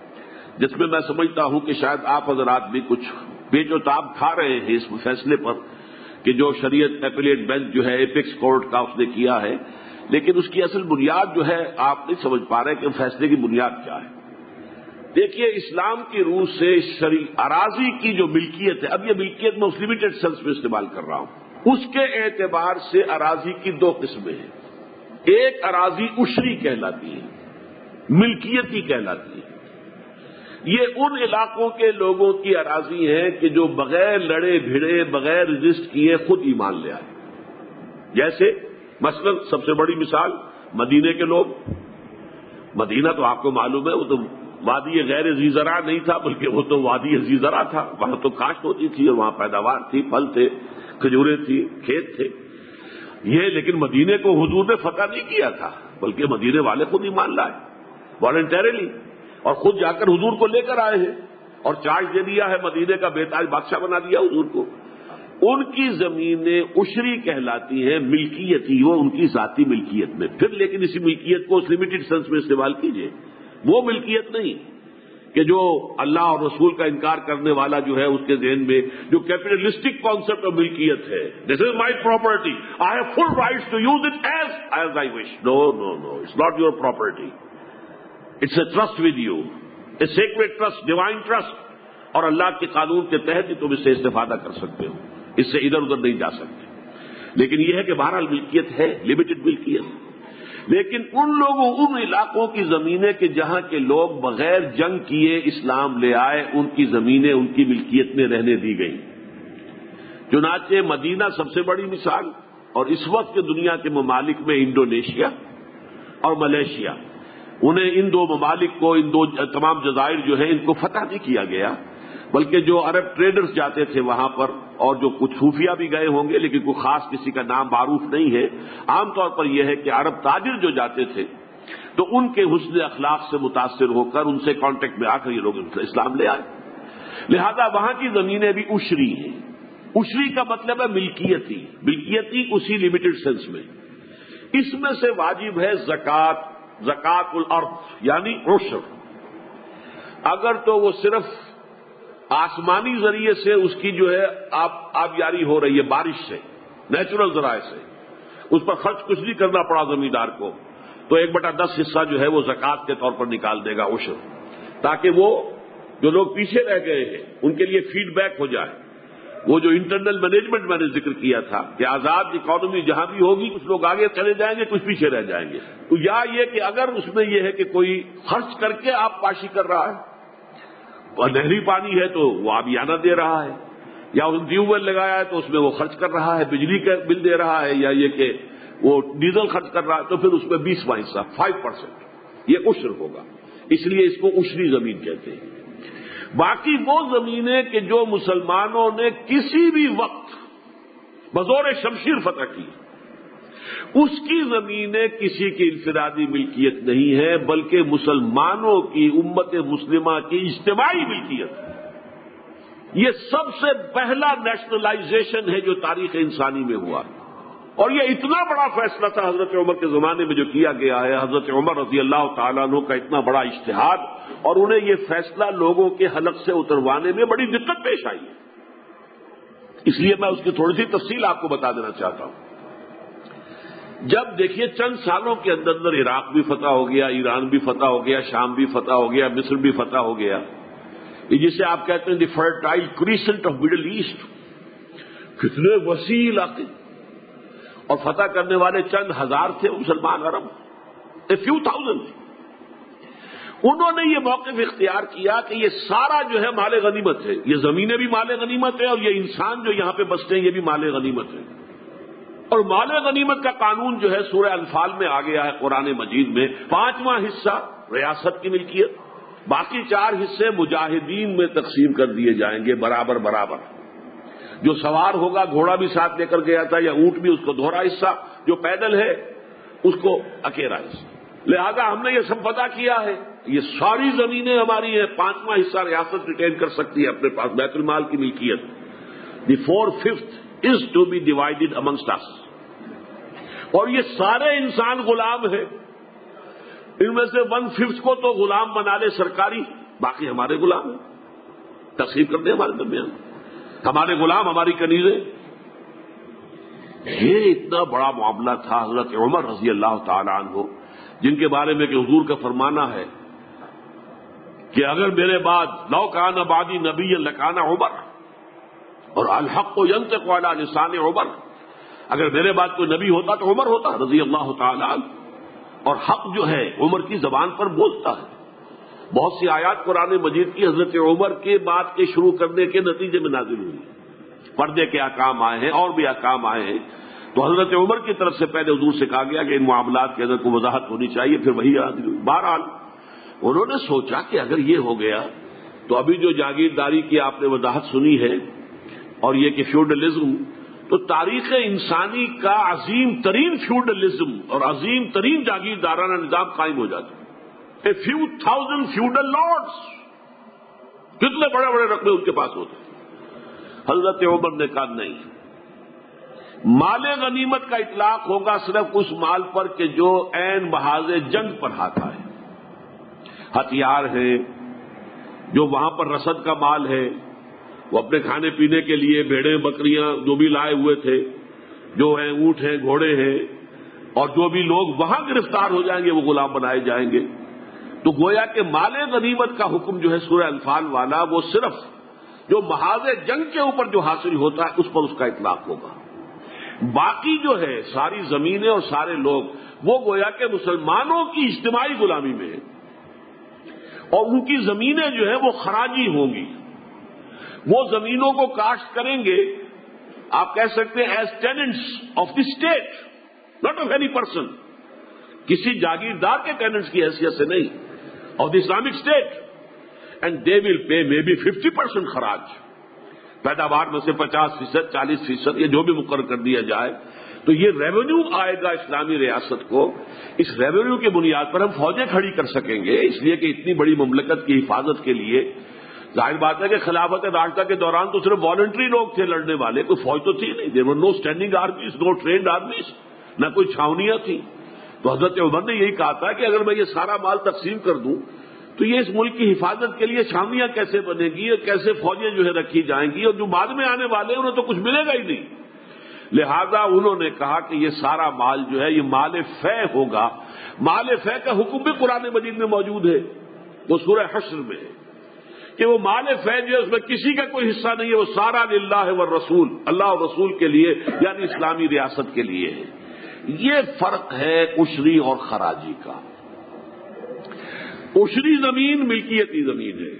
جس میں میں سمجھتا ہوں کہ شاید آپ حضرات بھی کچھ پیچ و تاب کھا رہے ہیں اس فیصلے پر کہ جو شریعت ایپیلیٹ بینچ جو ہے ایپیکس کورٹ کا اس نے کیا ہے، لیکن اس کی اصل بنیاد جو ہے آپ نہیں سمجھ پا رہے کہ فیصلے کی بنیاد کیا ہے۔ دیکھیے اسلام کی روح سے شرعی اراضی کی جو ملکیت ہے، اب یہ ملکیت میں اس لمیٹڈ سینس میں استعمال کر رہا ہوں، اس کے اعتبار سے اراضی کی دو قسمیں ہیں۔ ایک اراضی عشری کہلاتی ہے، ملکیتی کہلاتی ہے۔ یہ ان علاقوں کے لوگوں کی اراضی ہے کہ جو بغیر لڑے بھیڑے بغیر رجسٹ کیے خود ایمان لے آئے۔ جیسے مثلا سب سے بڑی مثال مدینے کے لوگ، مدینہ تو آپ کو معلوم ہے وہ تو وادی غیر ذی زرع نہیں تھا، بلکہ وہ تو وادی ذی زرع تھا، وہاں تو کاشت ہوتی تھی اور وہاں پیداوار تھی، پھل تھے، کھجوریں تھی، کھیت تھے۔ یہ لیکن مدینے کو حضور نے فتح نہیں کیا تھا، بلکہ مدینے والے خود ایمان لائے والنٹریلی، اور خود جا کر حضور کو لے کر آئے ہیں اور چارج دے دیا ہے، مدینے کا بے تاج بادشاہ بنا دیا حضور کو۔ ان کی زمینیں عشری کہلاتی ہیں، ملکیتی وہ ان کی ذاتی ملکیت میں۔ پھر لیکن اسی ملکیت کو اس لمیٹڈ سینس میں استعمال کیجیے، وہ ملکیت نہیں کہ جو اللہ اور رسول کا انکار کرنے والا جو ہے اس کے ذہن میں جو کیپٹلسٹک کانسیپٹ آف ملکیت ہے، this is my property, I have full rights to use it as as I wish. No no no it's not your property, it's a trust with you, a sacred trust, divine trust, اور اللہ کے قانون کے تحت ہی تم اس سے استفادہ کر سکتے ہو، اس سے ادھر ادھر نہیں جا سکتے۔ لیکن یہ ہے کہ بہرحال ملکیت ہے، لمیٹڈ ملکیت۔ لیکن ان لوگوں ان علاقوں کی زمینیں کہ جہاں کے لوگ بغیر جنگ کیے اسلام لے آئے، ان کی زمینیں ان کی ملکیت میں رہنے دی گئی۔ چنانچہ مدینہ سب سے بڑی مثال، اور اس وقت کے دنیا کے ممالک میں انڈونیشیا اور ملیشیا، انہیں ان دو ممالک کو، ان دو تمام جزائر جو ہیں ان کو فتح نہیں کیا گیا، بلکہ جو عرب ٹریڈرز جاتے تھے وہاں پر، اور جو کچھ صوفیہ بھی گئے ہوں گے لیکن کوئی خاص کسی کا نام معروف نہیں ہے، عام طور پر یہ ہے کہ عرب تاجر جو جاتے تھے تو ان کے حسن اخلاق سے متاثر ہو کر ان سے کانٹیکٹ میں آ کر یہ لوگ اسلام لے آئے، لہذا وہاں کی زمینیں بھی عشری ہیں۔ عشری کا مطلب ہے ملکیتی، ملکیتی اسی لمیٹڈ سینس میں۔ اس میں سے واجب ہے زکوٰۃ، زکوٰۃ الارض یعنی عشر۔ اگر تو وہ صرف آسمانی ذریعے سے اس کی جو ہے آب آبیاری ہو رہی ہے بارش سے، نیچرل ذرائع سے، اس پر خرچ کچھ نہیں کرنا پڑا زمیندار کو، تو ایک بٹا دس حصہ جو ہے وہ زکوٰۃ کے طور پر نکال دے گا عشر، تاکہ وہ جو لوگ پیچھے رہ گئے ہیں ان کے لیے فیڈ بیک ہو جائے۔ وہ جو انٹرنل مینجمنٹ میں نے ذکر کیا تھا کہ آزاد اکانومی جہاں بھی ہوگی کچھ لوگ آگے چلے جائیں گے، کچھ پیچھے رہ جائیں گے، تو یا یہ کہ اگر اس میں یہ ہے کہ کوئی خرچ کر کے آپ پاشی کر رہا ہے، اور نہری پانی ہے تو وہ آبیانہ دے رہا ہے، یا اس ٹیوب ویل لگایا ہے تو اس میں وہ خرچ کر رہا ہے، بجلی کا بل دے رہا ہے، یا یہ کہ وہ ڈیزل خرچ کر رہا ہے، تو پھر اس میں بیسواں حصہ فائیو پرسینٹ یہ عشر ہوگا، اس لیے اس کو عشری زمین کہتے ہیں۔ باقی وہ زمینیں کہ جو مسلمانوں نے کسی بھی وقت بزور شمشیر فتح کی، اس کی زمینیں کسی کی انفرادی ملکیت نہیں ہے، بلکہ مسلمانوں کی، امت مسلمہ کی اجتماعی ملکیت ہے۔ یہ سب سے پہلا نیشنلائزیشن ہے جو تاریخ انسانی میں ہوا، اور یہ اتنا بڑا فیصلہ تھا حضرت عمر کے زمانے میں جو کیا گیا ہے۔ حضرت عمر رضی اللہ تعالیٰ عنہ کا اتنا بڑا اجتہاد، اور انہیں یہ فیصلہ لوگوں کے حلق سے اتروانے میں بڑی دقت پیش آئی ہے، اس لیے میں اس کی تھوڑی سی تفصیل آپ کو بتا دینا چاہتا ہوں۔ جب دیکھیے چند سالوں کے اندر اندر عراق بھی فتح ہو گیا، ایران بھی فتح ہو گیا، شام بھی فتح ہو گیا، مصر بھی فتح ہو گیا، یہ جسے آپ کہتے ہیں the fertile crescent of Middle East, کتنے وسیع علاقے، اور فتح کرنے والے چند ہزار تھے مسلمان عرب، اے فیو تھاؤزینڈ۔ انہوں نے یہ موقف اختیار کیا کہ یہ سارا جو ہے مال غنیمت ہے، یہ زمینیں بھی مال غنیمت ہے، اور یہ انسان جو یہاں پہ بستے ہیں یہ بھی مال غنیمت ہے۔ اور مال غنیمت کا قانون جو ہے سورہ انفال میں آ گیا ہے قرآن مجید میں، پانچواں حصہ ریاست کی ملکیت، باقی چار حصے مجاہدین میں تقسیم کر دیے جائیں گے برابر برابر۔ جو سوار ہوگا گھوڑا بھی ساتھ لے کر گیا تھا یا اونٹ بھی، اس کو دوہرا حصہ، جو پیدل ہے اس کو اکیلا حصہ۔ لہذا ہم نے یہ سب پتہ کیا ہے، یہ ساری زمینیں ہماری ہیں، پانچواں حصہ ریاست ریٹین کر سکتی ہے اپنے پاس، بیت المال کی ملکیت۔ The four fifth is to be divided amongst us, اور یہ سارے انسان غلام ہیں، ان میں سے ون ففتھ کو تو غلام بنا لے سرکاری، باقی ہمارے غلام ہیں، تقسیم کر دیں ہمارے درمیان، ہمارے غلام ہماری کنیزیں۔ یہ اتنا بڑا معاملہ تھا حضرت عمر رضی اللہ تعالی عنہ، جن کے بارے میں کہ حضور کا فرمانا ہے کہ اگر میرے بعد لو کان بعدی نبی لکان عمر، اور الحق ینطق علی لسان عمر، اگر میرے بعد کوئی نبی ہوتا تو عمر ہوتا رضی اللہ تعالی عنہ، اور حق جو ہے عمر کی زبان پر بولتا ہے۔ بہت سی آیات قرآن مجید کی حضرت عمر کے بات کے شروع کرنے کے نتیجے میں نازل ہوئی، پردے کے احکام آئے ہیں اور بھی احکام آئے ہیں، تو حضرت عمر کی طرف سے پہلے حضور سے کہا گیا کہ ان معاملات کے اندر کوئی وضاحت ہونی چاہیے، پھر وہی نازل ہوئی۔ بہرحال انہوں نے سوچا کہ اگر یہ ہو گیا تو ابھی جو جاگیرداری کی آپ نے وضاحت سنی ہے، اور یہ کہ فیوڈلزم، تو تاریخ انسانی کا عظیم ترین فیوڈلزم اور عظیم ترین جاگیردارانہ نظام قائم ہو جاتا ہے۔ A few thousand feudal lords, کتنے بڑے بڑے رقبے ان کے پاس ہوتے۔ حضرت عمر نے کہا نہیں، مال غنیمت کا اطلاق ہوگا صرف اس مال پر کہ جو عین محاذ جنگ پر ہاتھ آئے، ہتھیار ہیں، جو وہاں پر رسد کا مال ہے، وہ اپنے کھانے پینے کے لیے بھیڑیں بکریاں جو بھی لائے ہوئے تھے، جو ہیں اونٹ ہیں گھوڑے ہیں، اور جو بھی لوگ وہاں گرفتار ہو جائیں گے وہ غلام بنائے جائیں گے۔ تو گویا کہ مال غنیمت کا حکم جو ہے سورہ انفال والا، وہ صرف جو محاذ جنگ کے اوپر جو حاصل ہوتا ہے اس پر اس کا اطلاق ہوگا۔ باقی جو ہے ساری زمینیں اور سارے لوگ، وہ گویا کہ مسلمانوں کی اجتماعی غلامی میں ہیں، اور ان کی زمینیں جو ہیں وہ خراجی ہوں گی، وہ زمینوں کو کاشت کریں گے، آپ کہہ سکتے ہیں as tenants of the state, not of any person, کسی جاگیردار کے ٹیننٹس کی حیثیت سے نہیں، of the Islamic state, and they will pay may be fifty percent خراج، پیداوار میں سے پچاس فیصد چالیس فیصد یہ جو بھی مقرر کر دیا جائے، تو یہ ریونیو آئے گا اسلامی ریاست کو۔ اس ریونیو کی بنیاد پر ہم فوجیں کھڑی کر سکیں گے، اس لیے کہ اتنی بڑی مملکت کی حفاظت کے لیے ظاہر بات ہے کہ خلافت راشدہ کے دوران تو صرف والنٹری لوگ تھے لڑنے والے، کوئی فوج تو تھی نہیں، there were no standing armies, no trained armies, نہ کوئی چھاونیاں تھیں۔ تو حضرت عمر نے یہی کہا تھا کہ اگر میں یہ سارا مال تقسیم کر دوں تو یہ اس ملک کی حفاظت کے لیے چھاویاں کیسے بنے گی اور کیسے فوجیں جو ہے رکھی جائیں گی، اور جو بعد میں آنے والے ہیں انہیں تو کچھ ملے گا ہی نہیں۔ لہذا انہوں نے کہا کہ یہ سارا مال جو ہے یہ مال فے ہوگا۔ مال فے کا حکم بھی قرآن مجید میں موجود ہے، وہ سورہ حشر میں ہے کہ وہ مال فے جو ہے اس میں کسی کا کوئی حصہ نہیں ہے، وہ سارا للہ والرسول، اللہ اور رسول کے لیے، یعنی اسلامی ریاست کے لیے ہے۔ یہ فرق ہے عشری اور خراجی کا۔ عشری زمین ملکیتی زمین ہے،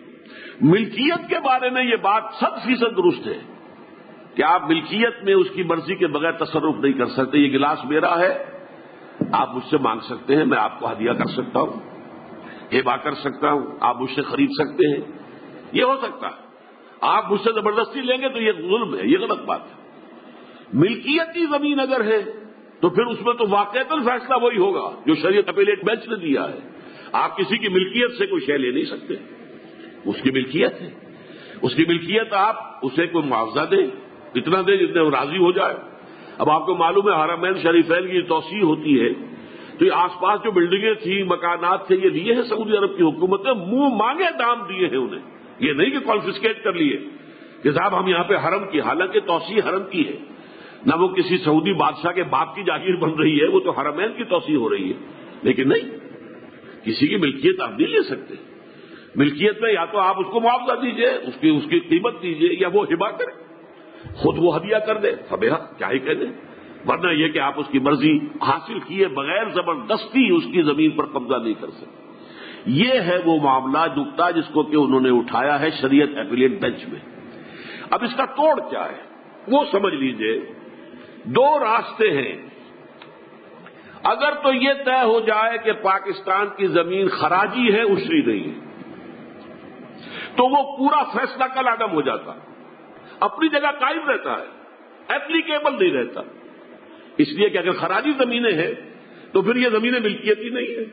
ملکیت کے بارے میں یہ بات صد فیصد درست ہے کہ آپ ملکیت میں اس کی مرضی کے بغیر تصرف نہیں کر سکتے۔ یہ گلاس میرا ہے، آپ مجھ سے مانگ سکتے ہیں، میں آپ کو ہدیہ کر سکتا ہوں، ہبہ کر سکتا ہوں، آپ مجھ سے خرید سکتے ہیں، یہ ہو سکتا ہے۔ آپ مجھ سے زبردستی لیں گے تو یہ ظلم ہے، یہ غلط بات ہے۔ ملکیتی زمین اگر ہے تو پھر اس میں تو واقعتاً فیصلہ وہی ہوگا جو شریعت اپیلیٹ بینچ نے دیا ہے۔ آپ کسی کی ملکیت سے کوئی شے لے نہیں سکتے، اس کی ملکیت ہے، اس کی ملکیت آپ اسے کوئی معاوضہ دیں، اتنا دیں جتنے وہ راضی ہو جائے۔ اب آپ کو معلوم ہے حرمین شریفین کی توسیع ہوتی ہے تو یہ آس پاس جو بلڈنگیں تھیں، مکانات تھے، یہ لیے ہیں سعودی عرب کی حکومت نے، منہ مانگے دام دیے ہیں انہیں، یہ نہیں کہ کانفسکیٹ کر لیے کہ صاحب ہم یہاں پہ حرم کی، حالانکہ توسیع حرم کی ہے، نہ وہ کسی سعودی بادشاہ کے باپ کی جاگیر بن رہی ہے، وہ تو حرمین کی توسیع ہو رہی ہے۔ لیکن نہیں، کسی کی ملکیت آپ نہیں لے سکتے۔ ملکیت میں یا تو آپ اس کو معاوضہ دیجئے، اس کی اس کی قیمت دیجئے، یا وہ ہبہ کرے، خود وہ ہدیہ کر دے، فبیہ کیا ہی کہہ دیں، ورنہ یہ کہ آپ اس کی مرضی حاصل کیے بغیر زبردستی اس کی زمین پر قبضہ نہیں کر سکتے۔ یہ ہے وہ معاملہ نکتہ جس کو کہ انہوں نے اٹھایا ہے شریعت اپیلیٹ بینچ میں۔ اب اس کا توڑ کیا ہے وہ سمجھ لیجئے۔ دو راستے ہیں، اگر تو یہ طے ہو جائے کہ پاکستان کی زمین خراجی ہے، عشری نہیں ہے، تو وہ پورا فیصلہ کل عدم ہو جاتا، اپنی جگہ قائم رہتا ہے، ایپلیکیبل نہیں رہتا، اس لیے کہ اگر خراجی زمینیں ہیں تو پھر یہ زمینیں ملکیتی نہیں ہے،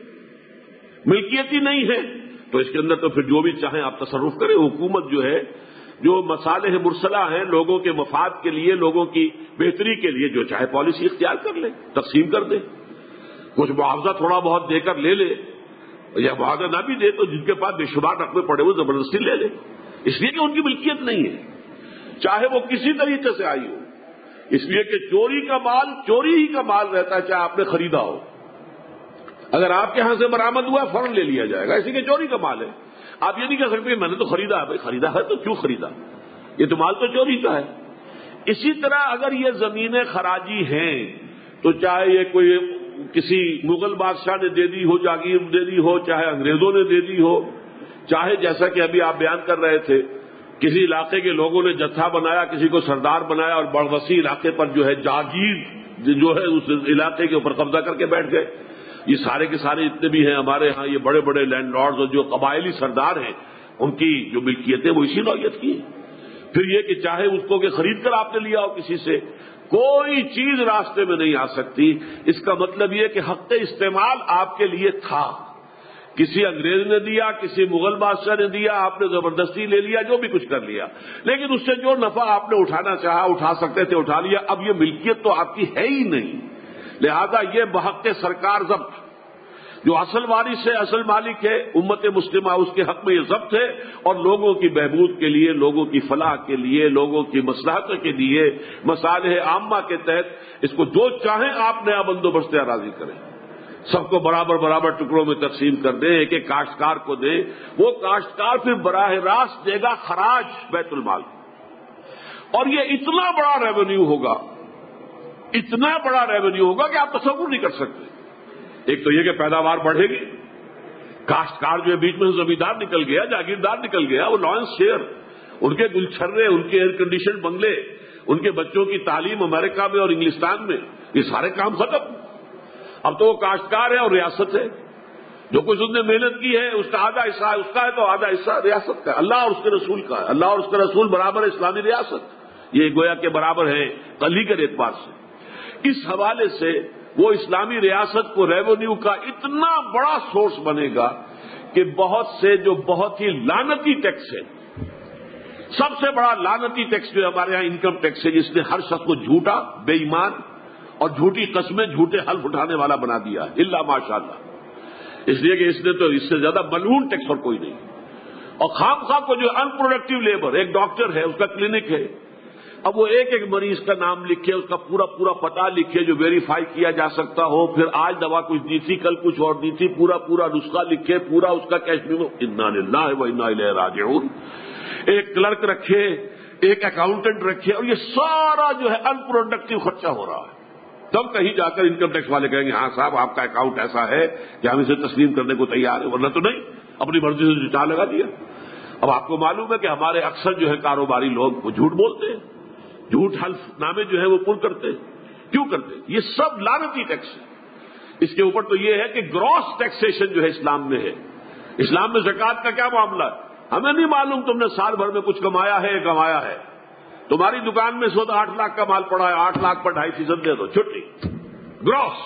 ملکیتی نہیں ہے تو اس کے اندر تو پھر جو بھی چاہیں آپ تصرف کریں۔ حکومت جو ہے جو مصالح مرسلہ ہیں لوگوں کے مفاد کے لیے، لوگوں کی بہتری کے لیے، جو چاہے پالیسی اختیار کر لے، تقسیم کر دے، کچھ معاوضہ تھوڑا بہت دے کر لے لے، یا معاوضہ نہ بھی دے تو جن کے پاس بے شمار رقمے پڑے وہ زبردستی لے لے، اس لیے کہ ان کی ملکیت نہیں ہے، چاہے وہ کسی طریقے سے آئی ہو، اس لیے کہ چوری کا مال چوری ہی کا مال رہتا ہے، چاہے آپ نے خریدا ہو، اگر آپ کے ہاں سے برآمد ہوا فوراً لے لیا جائے گا، اسی کے چوری کا مال ہے۔ آپ یہ نہیں کہہ سکتے میں نے تو خریدا ہے، بھائی خریدا ہے تو کیوں خریدا، یہ تو مال تو چوری کا ہے۔ اسی طرح اگر یہ زمینیں خراجی ہیں تو چاہے یہ کوئی کسی مغل بادشاہ نے دے دی ہو، جاگیر دے دی ہو، چاہے انگریزوں نے دے دی ہو، چاہے جیسا کہ ابھی آپ بیان کر رہے تھے کسی علاقے کے لوگوں نے جتھا بنایا، کسی کو سردار بنایا اور بڑ وسیع علاقے پر جو ہے جاگیر جو ہے اس علاقے کے اوپر قبضہ کر کے بیٹھ گئے۔ یہ سارے کے سارے جتنے بھی ہیں ہمارے ہاں یہ بڑے بڑے لینڈ لارڈز اور جو قبائلی سردار ہیں ان کی جو ملکیتیں وہ اسی نوعیت کی ہیں۔ پھر یہ کہ چاہے اس کو کہ خرید کر آپ نے لیا ہو کسی سے، کوئی چیز راستے میں نہیں آ سکتی۔ اس کا مطلب یہ کہ حق استعمال آپ کے لیے تھا، کسی انگریز نے دیا، کسی مغل بادشاہ نے دیا، آپ نے زبردستی لے لیا، جو بھی کچھ کر لیا، لیکن اس سے جو نفع آپ نے اٹھانا چاہا اٹھا سکتے تھے اٹھا لیا۔ اب یہ ملکیت تو آپ کی ہے ہی نہیں، لہذا یہ بحق سرکار ضبط، جو اصل وارث ہے، اصل مالک ہے امت مسلمہ، اس کے حق میں یہ ضبط ہے، اور لوگوں کی بہبود کے لیے، لوگوں کی فلاح کے لیے، لوگوں کی مصلحت کے لیے، مصالح عامہ کے تحت اس کو جو چاہیں آپ نیا بندوبست اراضی کریں، سب کو برابر برابر ٹکڑوں میں تقسیم کر دیں، ایک ایک کاشتکار کو دیں، وہ کاشتکار پھر براہ راست دے گا خراج بیت المال، اور یہ اتنا بڑا ریونیو ہوگا، اتنا بڑا ریونیو ہوگا کہ آپ تصور نہیں کر سکتے۔ ایک تو یہ کہ پیداوار بڑھے گی، کاشتکار جو ہے بیچ میں زمیندار نکل گیا، جاگیردار نکل گیا، وہ لائنس شیئر، ان کے گلچھرے، ان کے ایئر کنڈیشن بنگلے، ان کے بچوں کی تعلیم امریکہ میں اور انگلستان میں، یہ سارے کام ختم۔ اب تو وہ کاشتکار ہے اور ریاست ہے، جو کچھ اس نے محنت کی ہے اس کا آدھا حصہ ہے اس کا ہے، تو آدھا حصہ ریاست کا ہے، اللہ اور اس کے رسول کا ہے، اللہ اور اس کے رسول برابر اسلامی ریاست، یہ گویا کے برابر ہے کلی کے اعتبار سے۔ اس حوالے سے وہ اسلامی ریاست کو ریونیو کا اتنا بڑا سورس بنے گا کہ بہت سے جو بہت ہی لعنتی ٹیکس ہے، سب سے بڑا لعنتی ٹیکس جو ہمارے یہاں انکم ٹیکس ہے، جس نے ہر شخص کو جھوٹا، بے ایمان اور جھوٹی قسمیں، جھوٹے حلف اٹھانے والا بنا دیا ہے، الا ماشاء اللہ۔ اس لیے کہ اس نے تو اس سے زیادہ ملعون ٹیکس اور کوئی نہیں. اور خام خواہ کو جو ان پروڈکٹیو لیبر، ایک ڈاکٹر ہے، اس کا کلینک ہے، اب وہ ایک ایک مریض کا نام لکھے، اس کا پورا پورا پتہ لکھے جو ویریفائی کیا جا سکتا ہو، پھر آج دوا کچھ دی تھی کل کچھ اور دی تھی، پورا پورا نسخہ لکھے، پورا اس کا کیش میں. انا للہ و انا الیہ راجعون. ایک کلرک رکھے، ایک اکاؤنٹنٹ رکھے، اور یہ سارا جو ہے ان پروڈکٹیو خرچہ ہو رہا ہے. تب کہیں جا کر انکم ٹیکس والے کہیں گے ہاں صاحب آپ کا اکاؤنٹ ایسا ہے کہ ہم اسے تسلیم کرنے کو تیار ہیں، ورنہ تو نہیں، اپنی مرضی سے جٹا لگا دیا. اب آپ کو معلوم ہے کہ ہمارے اکثر جو ہے کاروباری لوگ وہ جھوٹ بولتے ہیں، جھوٹ حلف نامے جو ہے وہ پر کرتے ہیں. کیوں کرتے ہیں؟ یہ سب لعنتی ٹیکس ہے. اس کے اوپر تو یہ ہے کہ گراس ٹیکسیشن جو ہے اسلام میں ہے. اسلام میں زکوٰۃ کا کیا معاملہ ہے؟ ہمیں نہیں معلوم تم نے سال بھر میں کچھ کمایا ہے یا کمایا ہے. تمہاری دکان میں سودا آٹھ لاکھ کا مال پڑا ہے، آٹھ لاکھ پر ڈھائی فیصد دے دو، چھٹی. Gross.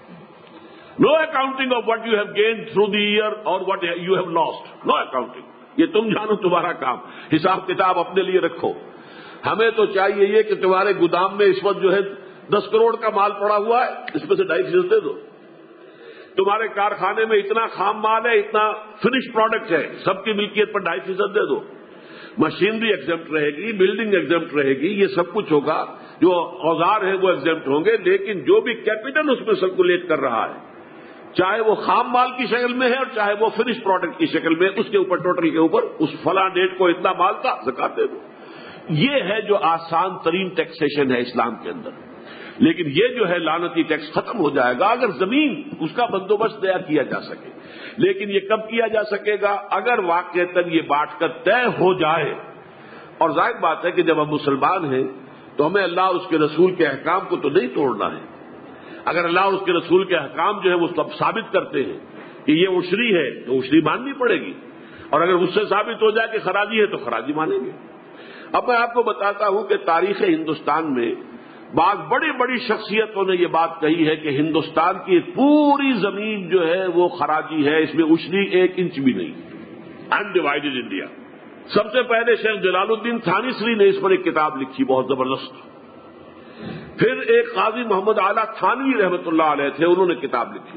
No accounting of what you have gain through the year اور what you have lost. No accounting. یہ تم جانو تمہارا کام، حساب کتاب اپنے لیے رکھو. ہمیں تو چاہیے یہ کہ تمہارے گودام میں اس وقت جو ہے دس کروڑ کا مال پڑا ہوا ہے، اس میں سے ڈھائی فیصد دے دو. تمہارے کارخانے میں اتنا خام مال ہے، اتنا فنش پروڈکٹ ہے، سب کی ملکیت پر ڈھائی فیصد دے دو. مشینری ایگزمپٹ رہے گی، بلڈنگ ایگزمپٹ رہے گی، یہ سب کچھ ہوگا. جو اوزار ہیں وہ ایگزمپٹ ہوں گے، لیکن جو بھی کیپٹل اس میں سرکولیٹ کر رہا ہے، چاہے وہ خام مال کی شکل میں ہے اور چاہے وہ فنش پروڈکٹ کی شکل میں، اس کے اوپر ٹوٹل کے اوپر اس فلاں ڈیٹ کو اتنا مال تھا زکات دے دو. یہ ہے جو آسان ترین ٹیکسیشن ہے اسلام کے اندر. لیکن یہ جو ہے لعنتی ٹیکس ختم ہو جائے گا اگر زمین اس کا بندوبست طے کیا جا سکے. لیکن یہ کب کیا جا سکے گا؟ اگر واقعتاً یہ بانٹ کر طے ہو جائے. اور ظاہر بات ہے کہ جب ہم مسلمان ہیں تو ہمیں اللہ اس کے رسول کے احکام کو تو نہیں توڑنا ہے. اگر اللہ اور اس کے رسول کے احکام جو ہے وہ سب ثابت کرتے ہیں کہ یہ عشری ہے تو عشری ماننی پڑے گی، اور اگر اس سے ثابت ہو جائے کہ خراجی ہے تو خراجی مانیں گے. اب میں آپ کو بتاتا ہوں کہ تاریخ ہندوستان میں بعض بڑی بڑی شخصیتوں نے یہ بات کہی ہے کہ ہندوستان کی پوری زمین جو ہے وہ خراجی ہے، اس میں عشری ایک انچ بھی نہیں. انڈیوائڈڈ انڈیا. سب سے پہلے شیخ جلال الدین تھانیسری نے اس پر ایک کتاب لکھی بہت زبردست. پھر ایک قاضی محمد اعلیٰ تھانوی رحمۃ اللہ علیہ تھے، انہوں نے کتاب لکھی.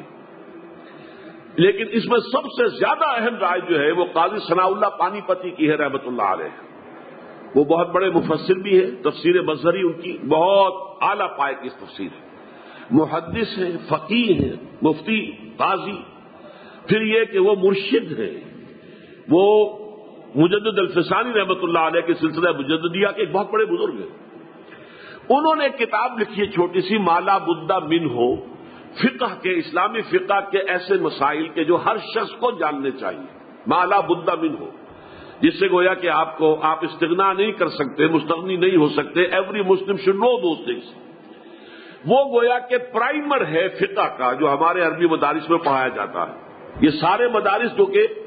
لیکن اس میں سب سے زیادہ اہم رائے جو ہے وہ قاضی ثناء اللہ پانی پتی کی ہے رحمۃ اللہ علیہ. وہ بہت بڑے مفسر بھی ہے، تفسیر مظہری ان کی بہت اعلیٰ پائے کی تفسیر ہے. محدث ہیں، فقیہ ہیں، مفتی، قاضی. پھر یہ کہ وہ مرشد ہیں، وہ مجدد الفسانی رحمۃ اللہ علیہ کے سلسلہ مجددیہ کے ایک بہت بڑے بزرگ ہیں. انہوں نے ایک کتاب لکھی ہے چھوٹی سی، مالا بدہ من ہو، فقہ کے، اسلامی فقہ کے ایسے مسائل کے جو ہر شخص کو جاننے چاہیے. مالا بدہ من ہو، جس سے گویا کہ آپ کو آپ استغنا نہیں کر سکتے، مستغنی نہیں ہو سکتے. Every Muslim should know those things. وہ گویا کہ پرائمر ہے فقہ کا جو ہمارے عربی مدارس میں پڑھایا جاتا ہے. یہ سارے مدارس جو کہ